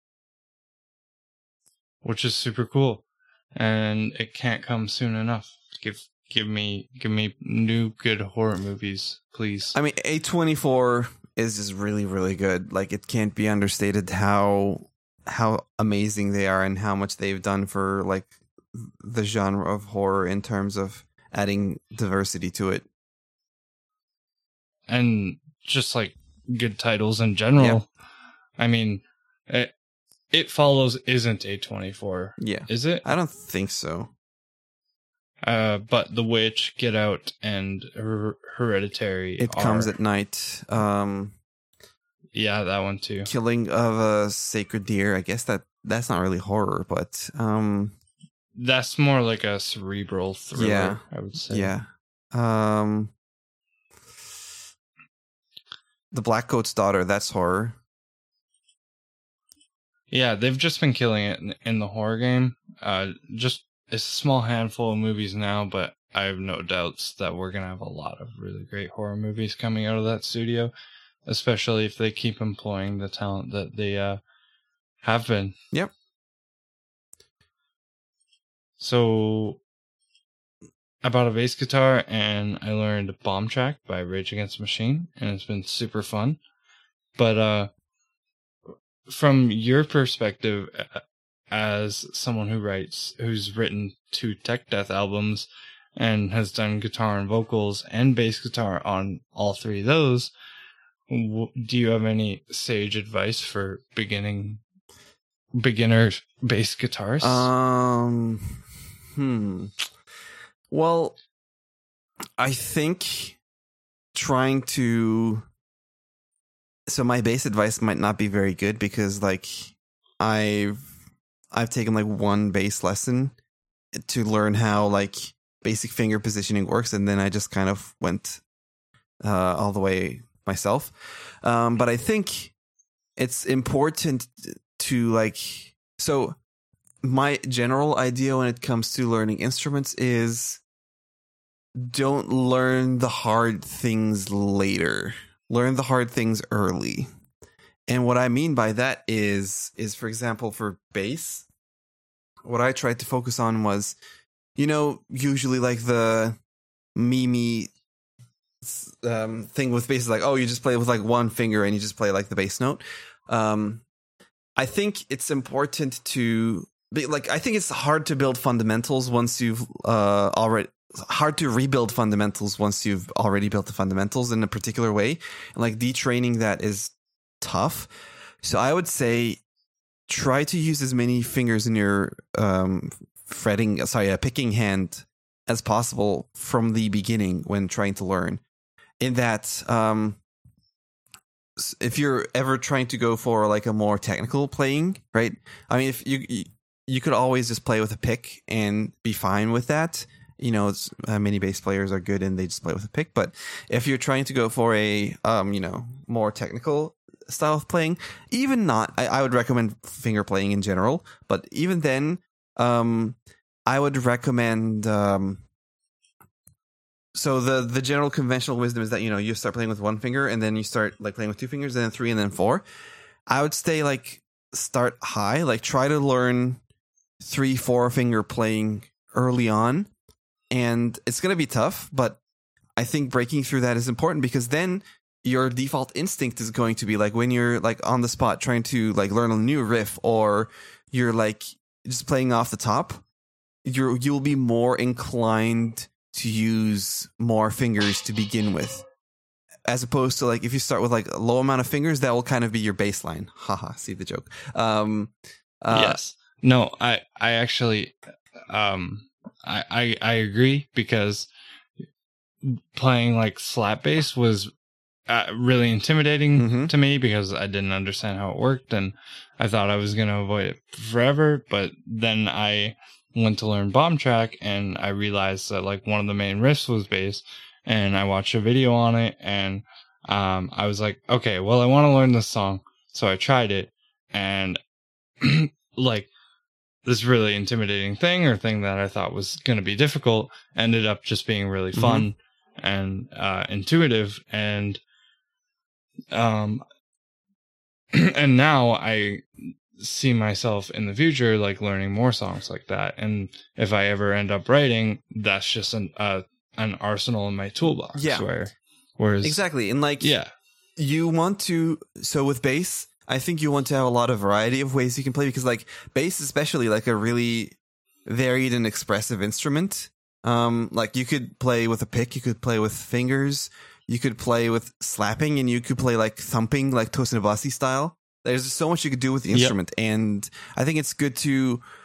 Which is super cool. And it can't come soon enough. Give give me give me new good horror movies, please. I mean, A twenty-four is just really, really good. Like, it can't be understated how how amazing they are and how much they've done for like the genre of horror in terms of adding diversity to it. And just like good titles in general. Yeah. I mean, it, It Follows isn't A twenty-four. Yeah. Is it? I don't think so. Uh, but The Witch, Get Out, and Her- Hereditary. It are, Comes at Night. Um, yeah, that one too. Killing of a Sacred Deer. I guess that that's not really horror, but um, that's more like a cerebral thriller. Yeah. I would say. yeah. Um, The Blackcoat's Daughter. That's horror. Yeah, they've just been killing it in, in the horror game. Uh, just it's a small handful of movies now, but I have no doubts that we're gonna have a lot of really great horror movies coming out of that studio, especially if they keep employing the talent that they uh, have been. Yep. So, I bought a bass guitar and I learned Bomb Track by Rage Against the Machine, and it's been super fun. But uh, from your perspective, as someone who writes, who's written two Tech Death albums and has done guitar and vocals and bass guitar on all three of those, do you have any sage advice for beginning beginner bass guitarists? Um, hmm. Well, I think trying to. So my bass advice might not be very good because, like, I've I've taken like one bass lesson to learn how like basic finger positioning works, and then I just kind of went uh, all the way myself. Um, but I think it's important to like. So my general idea when it comes to learning instruments is don't learn the hard things later. Learn the hard things early. And what I mean by that is, is for example, for bass, what I tried to focus on was, you know, usually like the meme um, thing with bass is like, oh, you just play with like one finger and you just play like the bass note. Um, I think it's important to be like, I think it's hard to build fundamentals once you've uh, already, hard to rebuild fundamentals once you've already built the fundamentals in a particular way. And like detraining that is tough. So I would say try to use as many fingers in your um, fretting, sorry, uh, picking hand as possible from the beginning when trying to learn. In that, um, if you're ever trying to go for like a more technical playing, right? I mean, if you you could always just play with a pick and be fine with that. You know, it's, uh, many bass players are good and they just play with a pick. But if you're trying to go for a, um, you know, more technical style of playing, even not, I, I would recommend finger playing in general. But even then, um, I would recommend. Um, so the the general conventional wisdom is that, you know, you start playing with one finger and then you start like playing with two fingers and then three and then four. I would stay like start high, like try to learn three, four finger playing early on. And it's going to be tough, but I think breaking through that is important because then your default instinct is going to be like when you're like on the spot trying to like learn a new riff or you're like just playing off the top, you're, you'll be more inclined to use more fingers to begin with. As opposed to like if you start with like a low amount of fingers, that will kind of be your baseline. Haha, see the joke. Um, uh, yes. No, I, I actually, um, I, I, I agree because playing like slap bass was uh, really intimidating mm-hmm. to me because I didn't understand how it worked and I thought I was going to avoid it forever. But then I went to learn Bomb Track and I realized that like one of the main riffs was bass and I watched a video on it and um, I was like, okay, well, I want to learn this song. So I tried it and like, this really intimidating thing or thing that I thought was going to be difficult ended up just being really fun mm-hmm. and uh, intuitive. And um, and now I see myself in the future like learning more songs like that. And if I ever end up writing, that's just an uh, an arsenal in my toolbox. Yeah. Where, whereas exactly. And like, yeah, you want to. So with bass, I think you want to have a lot of variety of ways you can play because like bass, especially like a really varied and expressive instrument. Um, like you could play with a pick, you could play with fingers, you could play with slapping, and you could play like thumping, like Tosin Abasi style. There's so much you could do with the instrument. Yep. And I think it's good to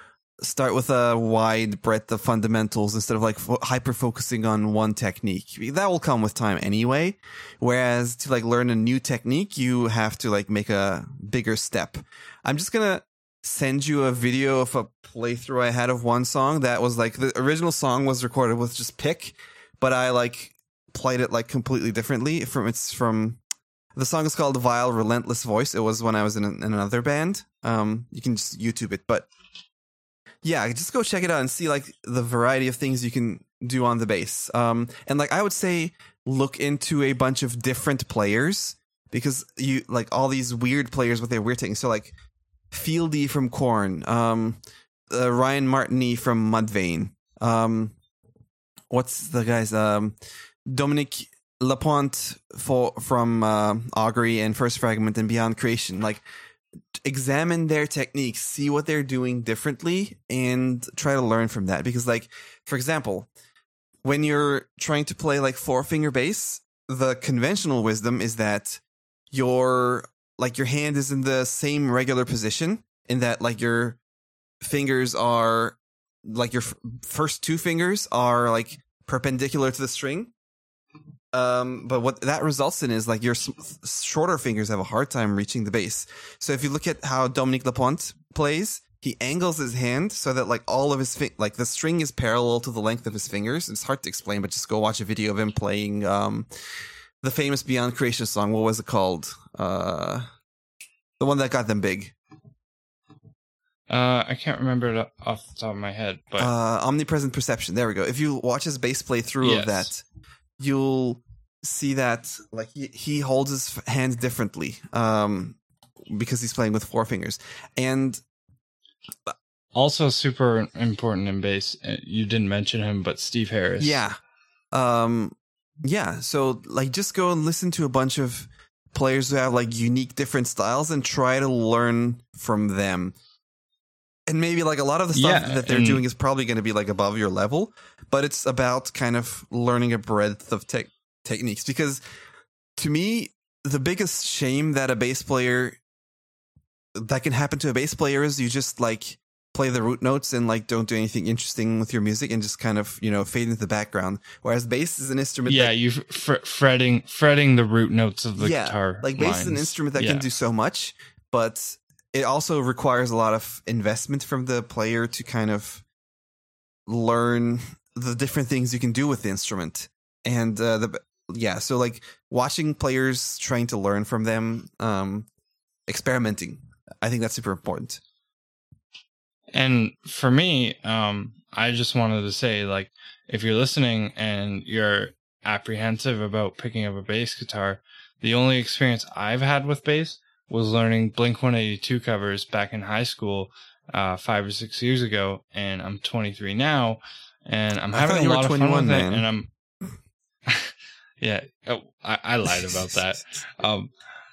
start with a wide breadth of fundamentals instead of like fo- hyper focusing on one technique. That will come with time anyway. Whereas to like learn a new technique, you have to like make a bigger step. I'm just gonna send you a video of a playthrough I had of one song that was like the original song was recorded with just pick, but I like played it like completely differently. From it's from the song is called Vile Relentless Voice. It was when I was in, in another band. Um, you can just YouTube it, but yeah, just go check it out and see like the variety of things you can do on the bass. Um, and like I would say, look into a bunch of different players because you like all these weird players with their weird things. So like Fieldy from Korn, um, uh, Ryan Martini from Mudvayne. Um, what's the guy's um, Dominic Lapointe for from uh, Augury and First Fragment and Beyond Creation. Like, examine their techniques, see what they're doing differently, and try to learn from that. Because, like, for example, when you're trying to play like four finger bass, the conventional wisdom is that your like your hand is in the same regular position, in that like your fingers are like your f- first two fingers are like perpendicular to the string. Um, but what that results in is like your s- shorter fingers have a hard time reaching the bass. So if you look at how Dominique Lapointe plays, he angles his hand so that like all of his fi- like the string is parallel to the length of his fingers. It's hard to explain, but just go watch a video of him playing um the famous Beyond Creation song. What was it called? Uh, the one that got them big. Uh, I can't remember it off the top of my head, but uh, Omnipresent Perception. There we go. If you watch his bass playthrough yes. of that, you'll see that like he, he holds his hands differently um, because he's playing with four fingers. And also super important in bass, you didn't mention him, but Steve Harris. Yeah. Um, yeah. So like just go and listen to a bunch of players who have like unique different styles and try to learn from them. And maybe like a lot of the stuff yeah, that they're and- doing is probably going to be like above your level, but it's about kind of learning a breadth of tech techniques. Because to me, the biggest shame that a bass player that can happen to a bass player is you just like play the root notes and like don't do anything interesting with your music and just kind of, you know, fade into the background. Whereas bass is an instrument. Yeah, that, you fr- fretting fretting the root notes of the yeah, guitar. Like bass lines. is an instrument that yeah. can do so much, but it also requires a lot of investment from the player to kind of learn the different things you can do with the instrument. And uh, the yeah, so like watching players trying to learn from them, um, experimenting. I think that's super important. And for me, um, I just wanted to say, like, if you're listening and you're apprehensive about picking up a bass guitar, the only experience I've had with bass was learning Blink one eighty-two covers back in high school uh, five or six years ago, and I'm twenty-three now, and I'm I having thought a you were lot of fun twenty-one, with man. it, and I'm... yeah, oh, I, I lied about that. Um,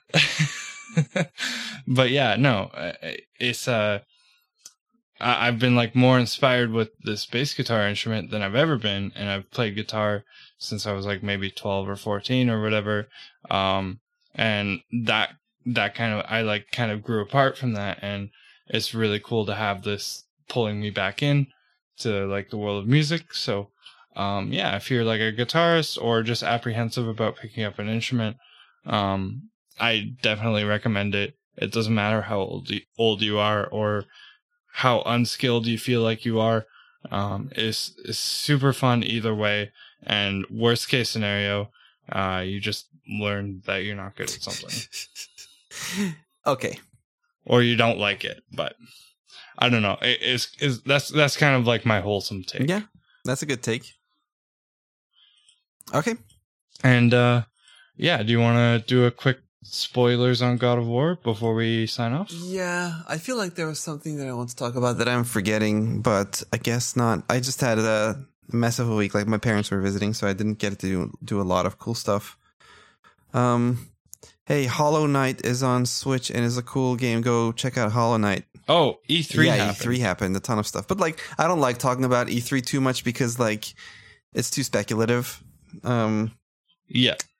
but yeah, no, it's... uh. I've been like more inspired with this bass guitar instrument than I've ever been, and I've played guitar since I was like maybe twelve or fourteen or whatever. Um, and that that kind of I like kind of grew apart from that, and it's really cool to have this pulling me back in to like the world of music. So, um, yeah, if you're like a guitarist or just apprehensive about picking up an instrument, um, I definitely recommend it. It doesn't matter how old you, old you are or how unskilled you feel like you are. Um, it's, it's super fun either way. And worst case scenario, uh, you just learn that you're not good at something. Okay. Or you don't like it, but I don't know. It, it's, it's, that's, that's kind of like my wholesome take. Yeah, that's a good take. Okay. And, uh, yeah, do you want to do a quick spoilers on God of War before we sign off? Yeah, I feel like there was something that I want to talk about that I'm forgetting, but I guess not. I just had a mess of a week. Like my parents were visiting, so I didn't get to do, do a lot of cool stuff. Um, hey, Hollow Knight is on Switch and is a cool game. Go check out Hollow Knight. Oh, E three yeah, happened. E three happened. A ton of stuff, but like I don't like talking about E three too much because like it's too speculative. Um, yeah.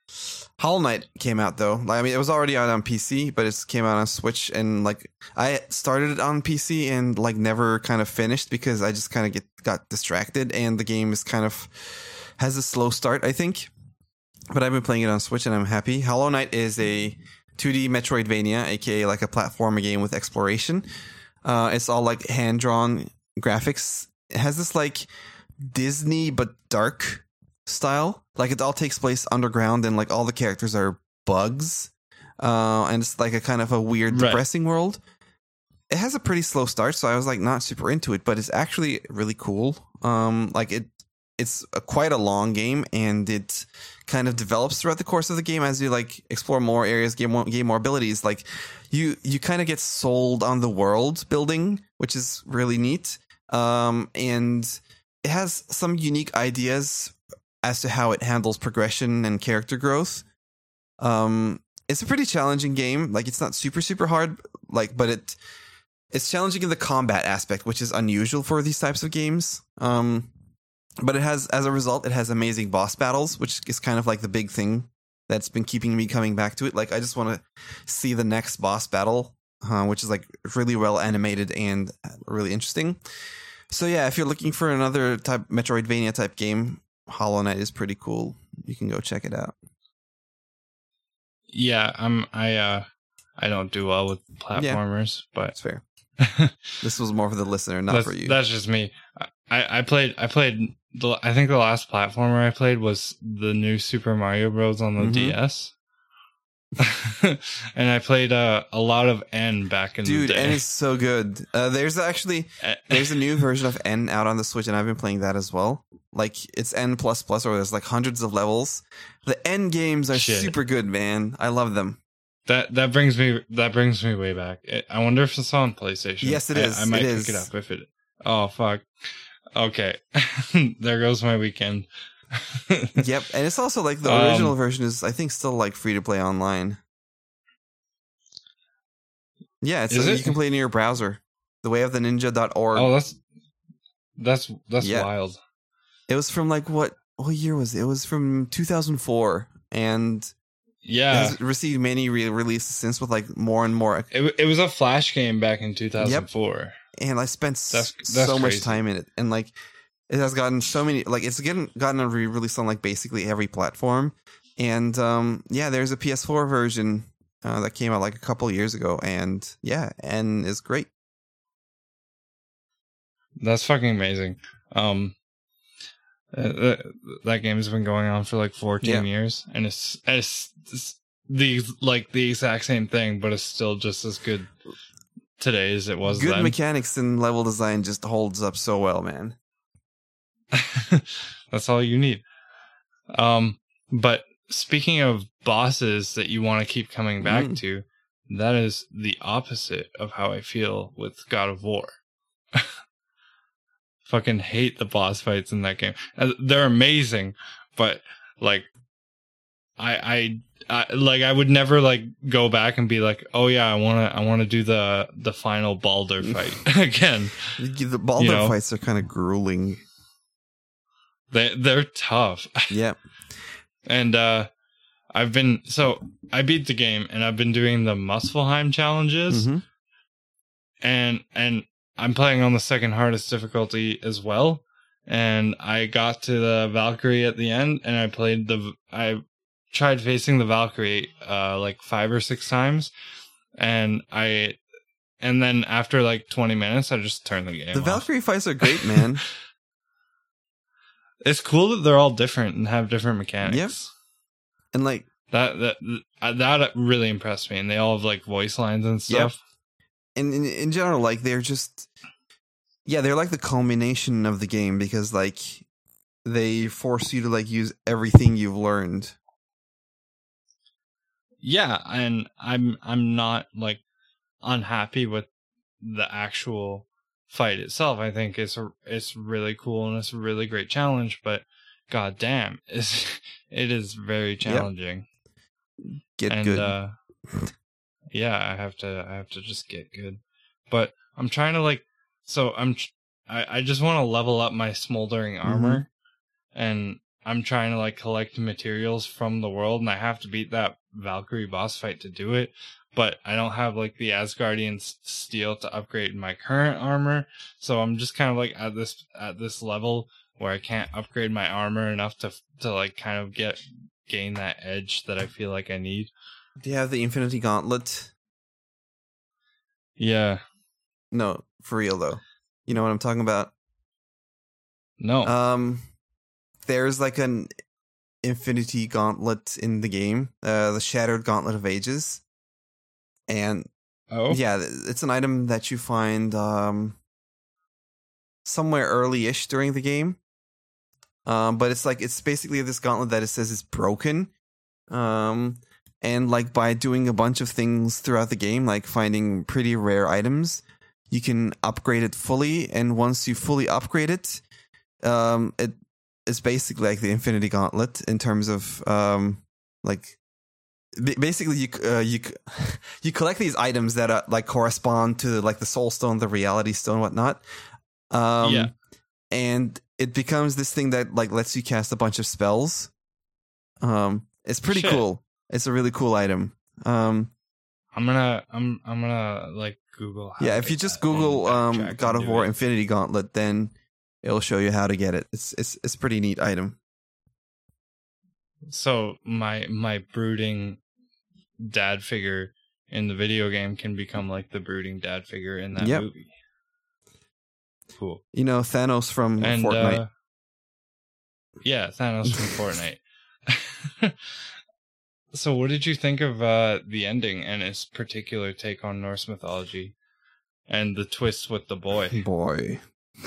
Hollow Knight came out though. Like, I mean, it was already out on P C, but it came out on Switch, and like I started it on P C and like never kind of finished because I just kind of get got distracted, and the game is kind of has a slow start, I think. But I've been playing it on Switch, and I'm happy. Hollow Knight is a two D Metroidvania, aka like a platformer game with exploration. Uh, it's all like hand drawn graphics. It has this like Disney but dark style. Like it all takes place underground, and like all the characters are bugs, uh and it's like a kind of a weird Right. depressing world. It has a pretty slow start, so I was like not super into it, but it's actually really cool. Um like it it's a, quite a long game, and it kind of develops throughout the course of the game as you like explore more areas, gain more, gain more abilities. Like you you kind of get sold on the world building, which is really neat. Um and it has some unique ideas as to how it handles progression and character growth. Um, it's a pretty challenging game. Like it's not super, super hard, like, but it, it's challenging in the combat aspect, which is unusual for these types of games. Um, but it has, as a result, it has amazing boss battles, which is kind of like the big thing that's been keeping me coming back to it. Like, I just want to see the next boss battle, uh, which is like really well animated and really interesting. So yeah, if you're looking for another type Metroidvania type game, Hollow Knight is pretty cool. You can go check it out. Yeah, I'm. I uh, I don't do well with platformers, That's but fair. This was more for the listener, not that's, for you. that's just me. I, I played. I played. The, I think the last platformer I played was the new Super Mario Bros. On the Mhm. D S. And I played uh, a lot of N back in Dude, the day. N is so good. Uh, there's actually there's a new version of N out on the Switch, and I've been playing that as well. Like it's N plus plus, or there's like hundreds of levels. The N games are Shit. super good, man. I love them. That that brings me that brings me way back. I wonder if it's on PlayStation. Yes, it I- is. I, might It pick it is. up if it. Oh fuck. Okay, there goes my weekend. Yep, and it's also like the Um, original version is, I think, still like free to play online. Yeah, it's Is uh, it? you can play it in your browser. the way of the ninja dot org. Oh, that's that's that's Yeah. wild. It was from like what what year was it? It was from two thousand four, and it Yeah, has received many re- releases since with like more and more. it it was a Flash game back in two thousand four. And I spent s- That's- that's so much crazy. time in it, and like it has gotten so many. Like it's getting gotten a re-release on like basically every platform. And um, yeah, there's a P S four version uh, that came out like a couple years ago, and yeah, and is great. That's fucking amazing. Um, uh, that, that game's been going on for like fourteen Yeah. years, and it's, it's it's the like the exact same thing, but it's still just as good today as it was Good then. mechanics and level design just holds up so well, man. That's all you need. Um, but speaking of bosses that you want to keep coming back Mm. to, that is the opposite of how I feel with God of War. Fucking hate the boss fights in that game. Uh, They're amazing, but like, I, I, I, like, I would never like go back and be like, oh yeah, I want to, I want to do the the final Baldur fight again. The Baldur You know. fights are kind of grueling. They they're tough. Yeah. And uh I've been so I beat the game and I've been doing the Muspelheim challenges Mhm. and and I'm playing on the second hardest difficulty as well. And I got to the Valkyrie at the end and I played the I tried facing the Valkyrie uh like five or six times and I and then after like twenty minutes I just turned the game The off. Valkyrie fights are great, man. It's cool that they're all different and have different mechanics. Yep. And like That that uh, that really impressed me, and they all have like voice lines and stuff. in, in in general, like they're just, yeah, they're like the culmination of the game because like they force you to like use everything you've learned. Yeah, and I'm I'm not like unhappy with the actual fight itself. I think it's a, it's really cool and it's a really great challenge, but god damn, it's, it is very challenging. Get and good. uh yeah, I have to I have to just get good. But I'm trying to like so I'm tr- I I just want to level up my smoldering Mm-hmm. armor, and I'm trying to like collect materials from the world, and I have to beat that Valkyrie boss fight to do it. But I don't have like the Asgardian steel to upgrade my current armor, so I'm just kind of like at this at this level where I can't upgrade my armor enough to to like kind of get gain that edge that I feel like I need. Do you have the Infinity Gauntlet? Yeah. No, for real though. You know what I'm talking about? No. Um, there's like an Infinity Gauntlet in the game, uh, the Shattered Gauntlet of Ages, and oh yeah, it's an item that you find um somewhere early-ish during the game. Um, but it's like it's basically this gauntlet that it says is broken. Um, and like by doing a bunch of things throughout the game, like finding pretty rare items, you can upgrade it fully. And once you fully upgrade it, um, it is basically like the Infinity Gauntlet in terms of um, like basically you uh, you you collect these items that are like correspond to like the Soul Stone, the Reality Stone, whatnot. Um, yeah, and it becomes this thing that like lets you cast a bunch of spells. Um, it's pretty Shit. cool. It's a really cool item. Um, I'm gonna I'm I'm gonna like Google. How yeah, to if you get just that and Google um backtrack God and of do War it. Infinity Gauntlet, then it'll show you how to get it. It's it's it's a pretty neat item. So my my brooding dad figure in the video game can become like the brooding dad figure in that Yep. movie. Cool. You know, Thanos from And Fortnite. uh, yeah, Thanos from Fortnite. So what did you think of uh, the ending and its particular take on Norse mythology and the twist with the boy? Boy.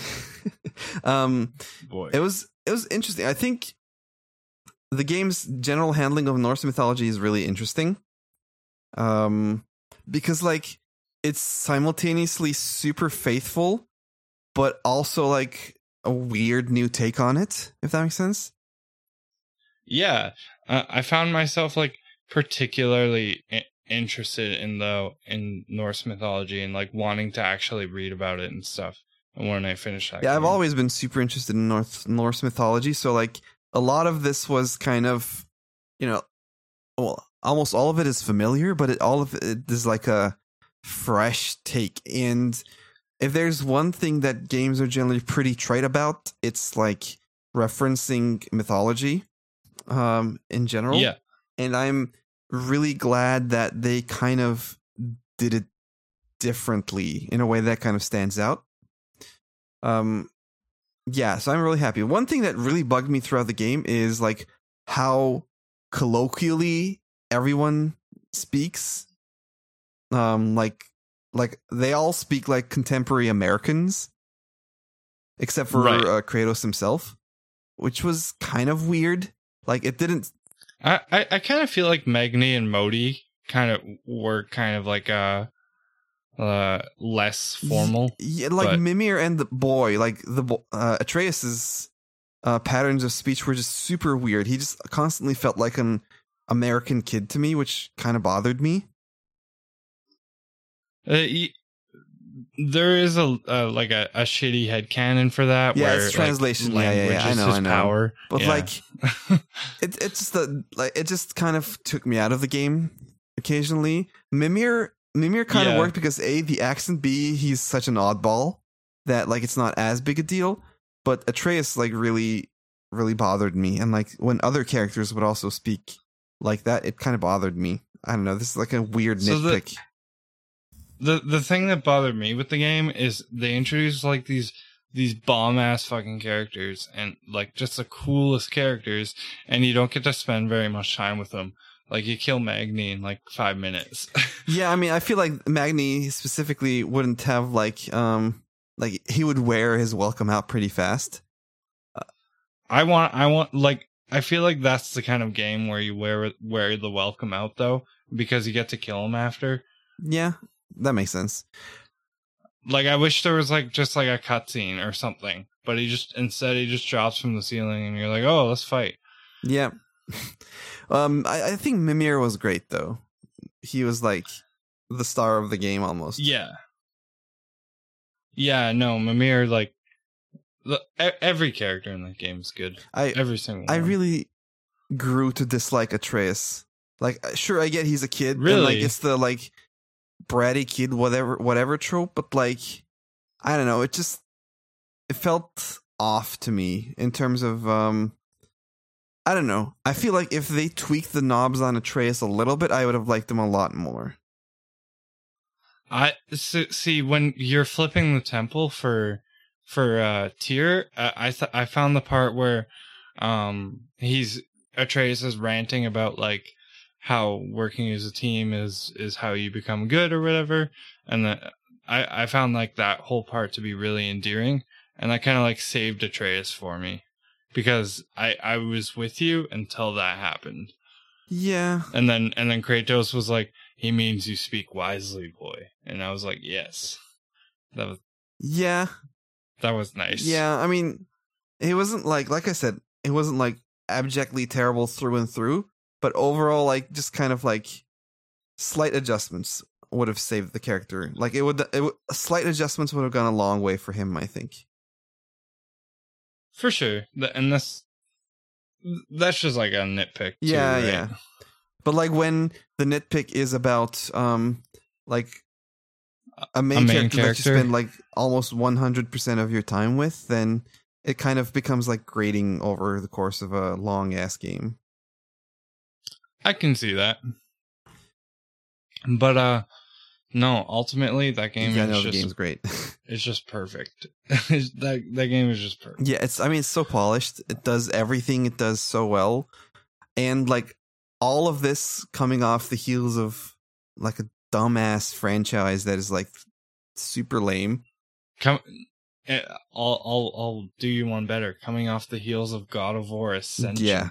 um Boy. it was it was interesting. I think the game's general handling of Norse mythology is really interesting. Um because like it's simultaneously super faithful but also like a weird new take on it, if that makes sense. Yeah, uh, I found myself like particularly I- interested in the in Norse mythology and like wanting to actually read about it and stuff. And when I finished that, Yeah, I've game. always been super interested in North Norse mythology, so like a lot of this was kind of, you know, well, almost all of it is familiar, but it, all of it is like a fresh take. And if there's one thing that games are generally pretty trite about, it's like referencing mythology um in general. Yeah. And I'm really glad that they kind of did it differently in a way that kind of stands out. Um yeah, so I'm really happy. One thing that really bugged me throughout the game is like how colloquially everyone speaks. Um like like they all speak like contemporary Americans except for Right. uh, Kratos himself, which was kind of weird. Like it didn't I, I, I kind of feel like Magni and Modi kind of were kind of like uh uh less formal. Yeah, like but- Mimir and the boy, like the bo- uh, Atreus's uh, patterns of speech were just super weird. He just constantly felt like an American kid to me, which kind of bothered me. Uh, y- there is a uh, like a, a shitty headcanon for that. Yeah, where, it's translation. Like, Yeah, yeah, yeah. language I is know, his I know. Power. But Yeah. like, it it just the like it just kind of took me out of the game occasionally. Mimir Mimir kind of Yeah. worked because A, the accent, B, he's such an oddball that like it's not as big a deal. But Atreus like really really bothered me, and like when other characters would also speak like that, it kind of bothered me. I don't know. This is like a weird So the- nitpick. the the thing that bothered me with the game is they introduced like these these bomb ass fucking characters and like just the coolest characters, and you don't get to spend very much time with them. Like you kill Magni in like five minutes. Yeah, I mean, I feel like Magni specifically wouldn't have like um like he would wear his welcome out pretty fast. I want I want like I feel like that's the kind of game where you wear wear the welcome out though, because you get to kill him after. Yeah, that makes sense. Like I wish there was like just like a cutscene or something, but he just instead he just drops from the ceiling and you're like, oh, let's fight. Yeah. um, I, I think Mimir was great though. He was like the star of the game almost. Yeah. Yeah, no, Mimir, like, the, e- every character in that game is good. I Every single I one. really grew to dislike Atreus. Like, sure, I get he's a kid, and Really? like it's the like bratty kid, whatever, whatever trope. But like, I don't know, it just it felt off to me in terms of um, I don't know. I feel like if they tweaked the knobs on Atreus a little bit, I would have liked him a lot more. I so, see when you're flipping the temple for for uh Tyr, I I, th- I found the part where um he's Atreus is ranting about like how working as a team is is how you become good or whatever, and that I I found like that whole part to be really endearing, and that kind of like saved Atreus for me because I I was with you until that happened. Yeah. And then and then Kratos was like, he means you speak wisely, boy. And I was like, yes. That was Yeah. that was nice. Yeah, I mean, it wasn't like like I said, it wasn't like abjectly terrible through and through, but overall like just kind of like slight adjustments would have saved the character. Like it would it would, slight adjustments would have gone a long way for him, I think. For sure. Th- And that's that's just like a nitpick too, Yeah, right? yeah. But like when the nitpick is about um like a main, A main character, that you character? spend like almost one hundred percent of your time with, then it kind of becomes like grading over the course of a long ass game. I can see that. But uh no, ultimately that game yeah, is no, the just game's great. it's just perfect. that that game is just perfect. Yeah, it's I mean it's so polished. It does everything it does so well. And like all of this coming off the heels of like a dumbass franchise that is like super lame. Come eh, I'll I'll I'll do you one better. Coming off the heels of God of War Ascension. Yeah.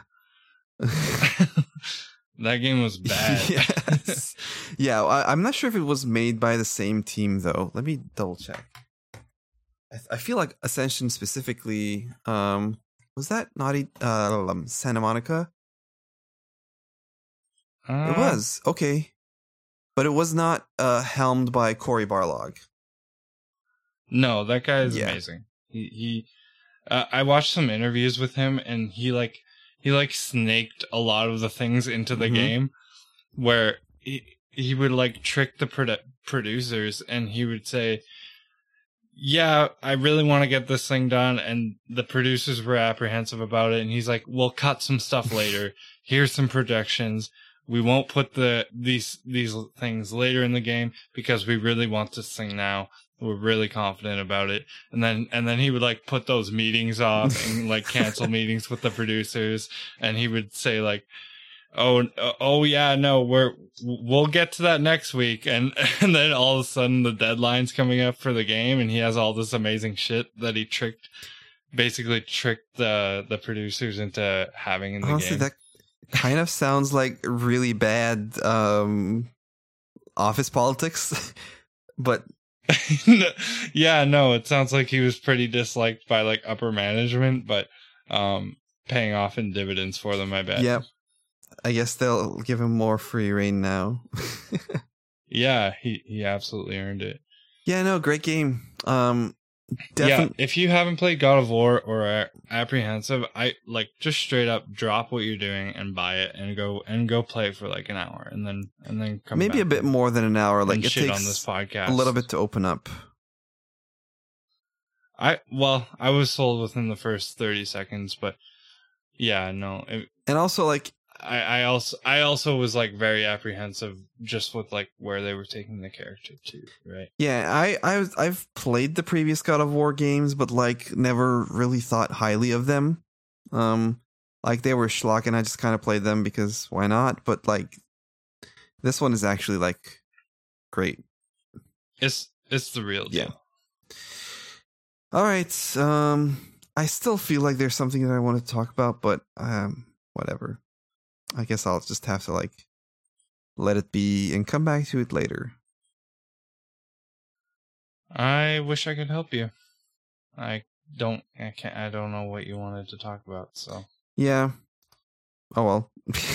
That game was bad. yes. Yeah, I, I'm not sure if it was made by the same team though. Let me double check. I, I feel like Ascension specifically, um, was that Naughty uh, um, Santa Monica? Uh, It was okay, but it was not uh, helmed by Cory Barlog. No, that guy is Yeah. amazing. He he. Uh, I watched some interviews with him, and he like he like snaked a lot of the things into the Mhm. game, where he he would like trick the produ- producers, and he would say, "Yeah, I really want to get this thing done," and the producers were apprehensive about it, and he's like, "We'll cut some stuff later. Here's some projections. We won't put the these these things later in the game because we really want this thing now. We're really confident about it." And then and then he would like put those meetings off and like cancel meetings with the producers, and he would say like, "Oh, oh yeah, no, we're we'll get to that next week." And and then all of a sudden the deadline's coming up for the game, and he has all this amazing shit that he tricked, basically tricked the the producers into having in the Honestly, game. that kind of sounds like really bad um, office politics, but Yeah, no, it sounds like he was pretty disliked by like upper management, but um paying off in dividends for them, I bet. yeah, I guess they'll give him more free reign now. Yeah, he, he absolutely earned it. Yeah, no, great game. Um, Yeah, definitely. if you haven't played God of War or are apprehensive, I like just straight up drop what you're doing and buy it and go and go play it for like an hour and then and then come Maybe back a bit more than an hour. Like and it shit takes on this podcast. a little bit to open up. I well, I was sold within the first thirty seconds, but yeah, no, it, And also, like, I, I also I also was like very apprehensive just with like where they were taking the character to, right? yeah, I, I, was- I've played the previous God of War games, but like never really thought highly of them. Um, like they were schlock, and I just kind of played them because why not? But like, this one is actually like great. It's it's the real deal. Yeah. All right. Um, I still feel like there's something that I want to talk about, but um, whatever. I guess I'll just have to like let it be and come back to it later. I wish I could help you. I don't I can't I don't know what you wanted to talk about, so Yeah. Oh well.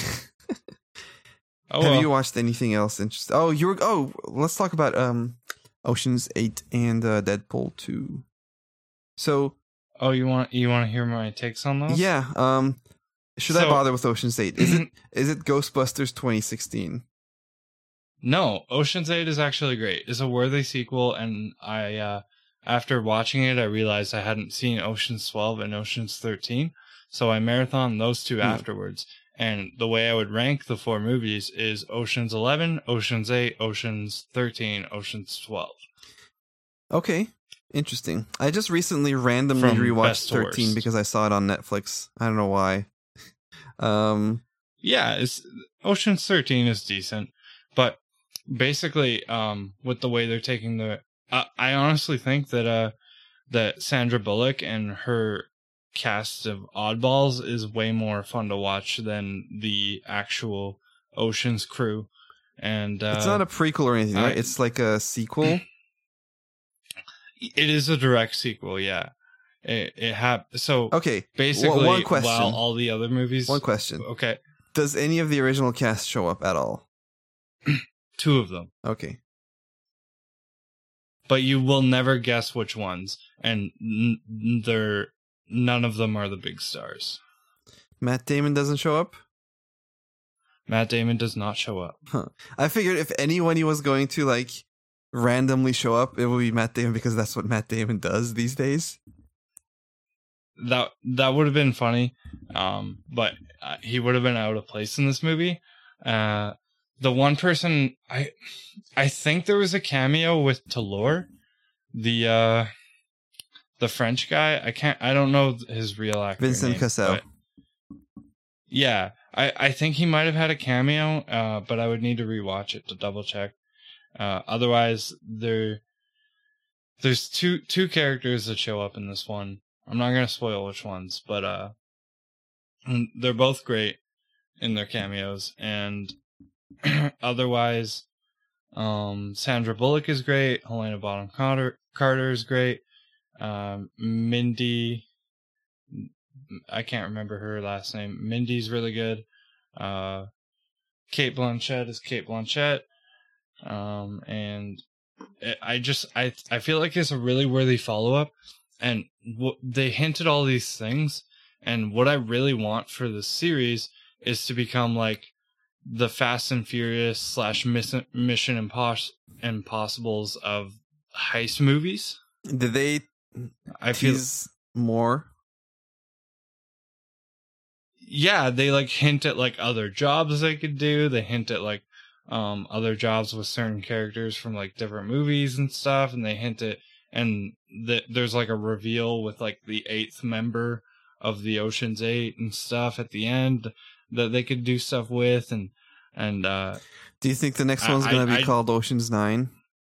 oh Have well. you watched anything else interesting? Oh, you were. Oh, let's talk about um, Ocean's Eight and uh, Deadpool Two. So Oh, you want you want to hear my takes on those? Yeah. Um, should I So- bother with Ocean's Eight? Is it is it Ghostbusters twenty sixteen? No, Ocean's Eight is actually great. It's a worthy sequel, and I, uh, after watching it, I realized I hadn't seen Ocean's twelve and Ocean's thirteen, so I marathoned those two Hmm. afterwards. And the way I would rank the four movies is Ocean's eleven, Ocean's eight, Ocean's thirteen, Ocean's twelve. Okay, interesting. I just recently randomly From rewatched best to thirteen worst. because I saw it on Netflix. I don't know why. um, Yeah, it's, Ocean's thirteen is decent, but basically, um, with the way they're taking the, uh, I honestly think that uh, that Sandra Bullock and her cast of oddballs is way more fun to watch than the actual Ocean's crew. And uh, it's not a prequel or anything, right? I- It's like a sequel. it is a direct sequel. Yeah, it it hap- So Okay, basically, one question. while all the other movies, one question. okay, Does any of the original cast show up at all? two of them. Okay. But you will never guess which ones, and n- n- they're none of them are the big stars. Matt Damon doesn't show up? Matt Damon does not show up. Huh. I figured if anyone he was going to like randomly show up, it would be Matt Damon because that's what Matt Damon does these days. That that would have been funny, um, but uh, he would have been out of place in this movie. Uh, the one person I I think there was a cameo with Talor, the uh, the French guy. I can't. I don't know his real actor Vincent name, Cassel. but- Yeah, I, I think he might have had a cameo, uh, but I would need to rewatch it to double check. Uh, otherwise, there there's two two characters that show up in this one. I'm not gonna spoil which ones, but uh, mm, they're both great in their cameos, and otherwise, um, Sandra Bullock is great. Helena Bonham Carter Carter is great. Um, Mindy. I can't remember her last name. Mindy's really good. Uh, Kate Blanchett is Kate Blanchett. Um, and it, I just, I, I feel like it's a really worthy follow-up. And w- they hinted all these things. And what I really want for this series is to become like the Fast and Furious slash Mission, Mission Impos- Impossibles of heist movies. Did they I feel tease more? yeah, they like hint at like other jobs they could do. They hint at like um other jobs with certain characters from like different movies and stuff, and they hint at and that there's like a reveal with like the eighth member of the Ocean's Eight and stuff at the end that they could do stuff with, and and uh Do you think the next I- one's going to I- be I- called Ocean's Nine?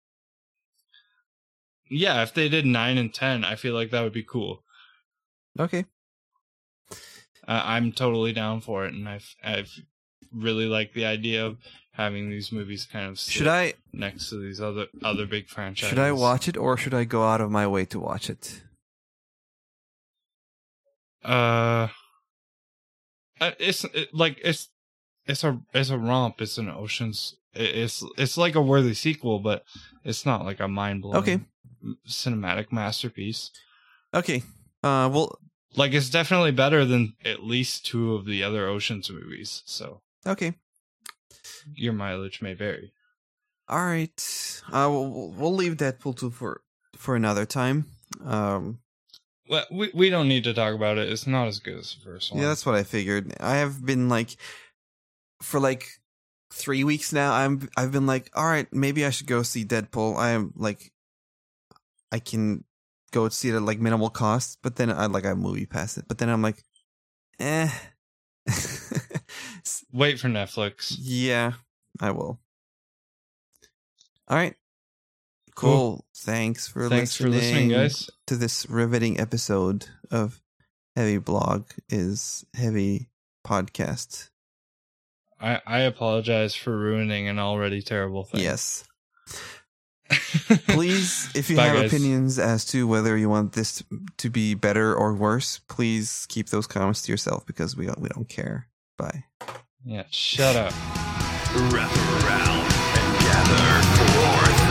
yeah, if they did nine and ten, I feel like that would be cool. Okay. Uh, I'm totally down for it, and I've I've really liked the idea of having these movies kind of sit Should I next to these other other big franchises. should I watch it or should I go out of my way to watch it? Uh, uh, it's it, like it's it's a it's a romp. It's an Ocean's. it- It's it's like a worthy sequel, but it's not like a mind blowing Okay. cinematic masterpiece. Okay. Uh well Like it's definitely better than at least two of the other Ocean's movies. So okay. your mileage may vary. All right. Uh we'll, we'll leave Deadpool two for for another time. Um Well, we we don't need to talk about it. It's not as good as the first one. yeah, that's what I figured. I have been like for like three weeks now. I'm I've been like, all right, maybe I should go see Deadpool. I am like, I can go see it at like minimal cost, but then I like I movie pass it. But then I'm like, eh. Wait for Netflix. Yeah, I will. All right. Cool. Cool. Thanks for Thanks listening for listening, guys. to this riveting episode of Heavy Blog is Heavy Podcast. I I apologize for ruining an already terrible thing. Yes. Please, if you Bye, have guys. opinions as to whether you want this to be better or worse, please keep those comments to yourself because we don't, we don't care. Bye. Yeah. Shut up. Wrap around and gather forth.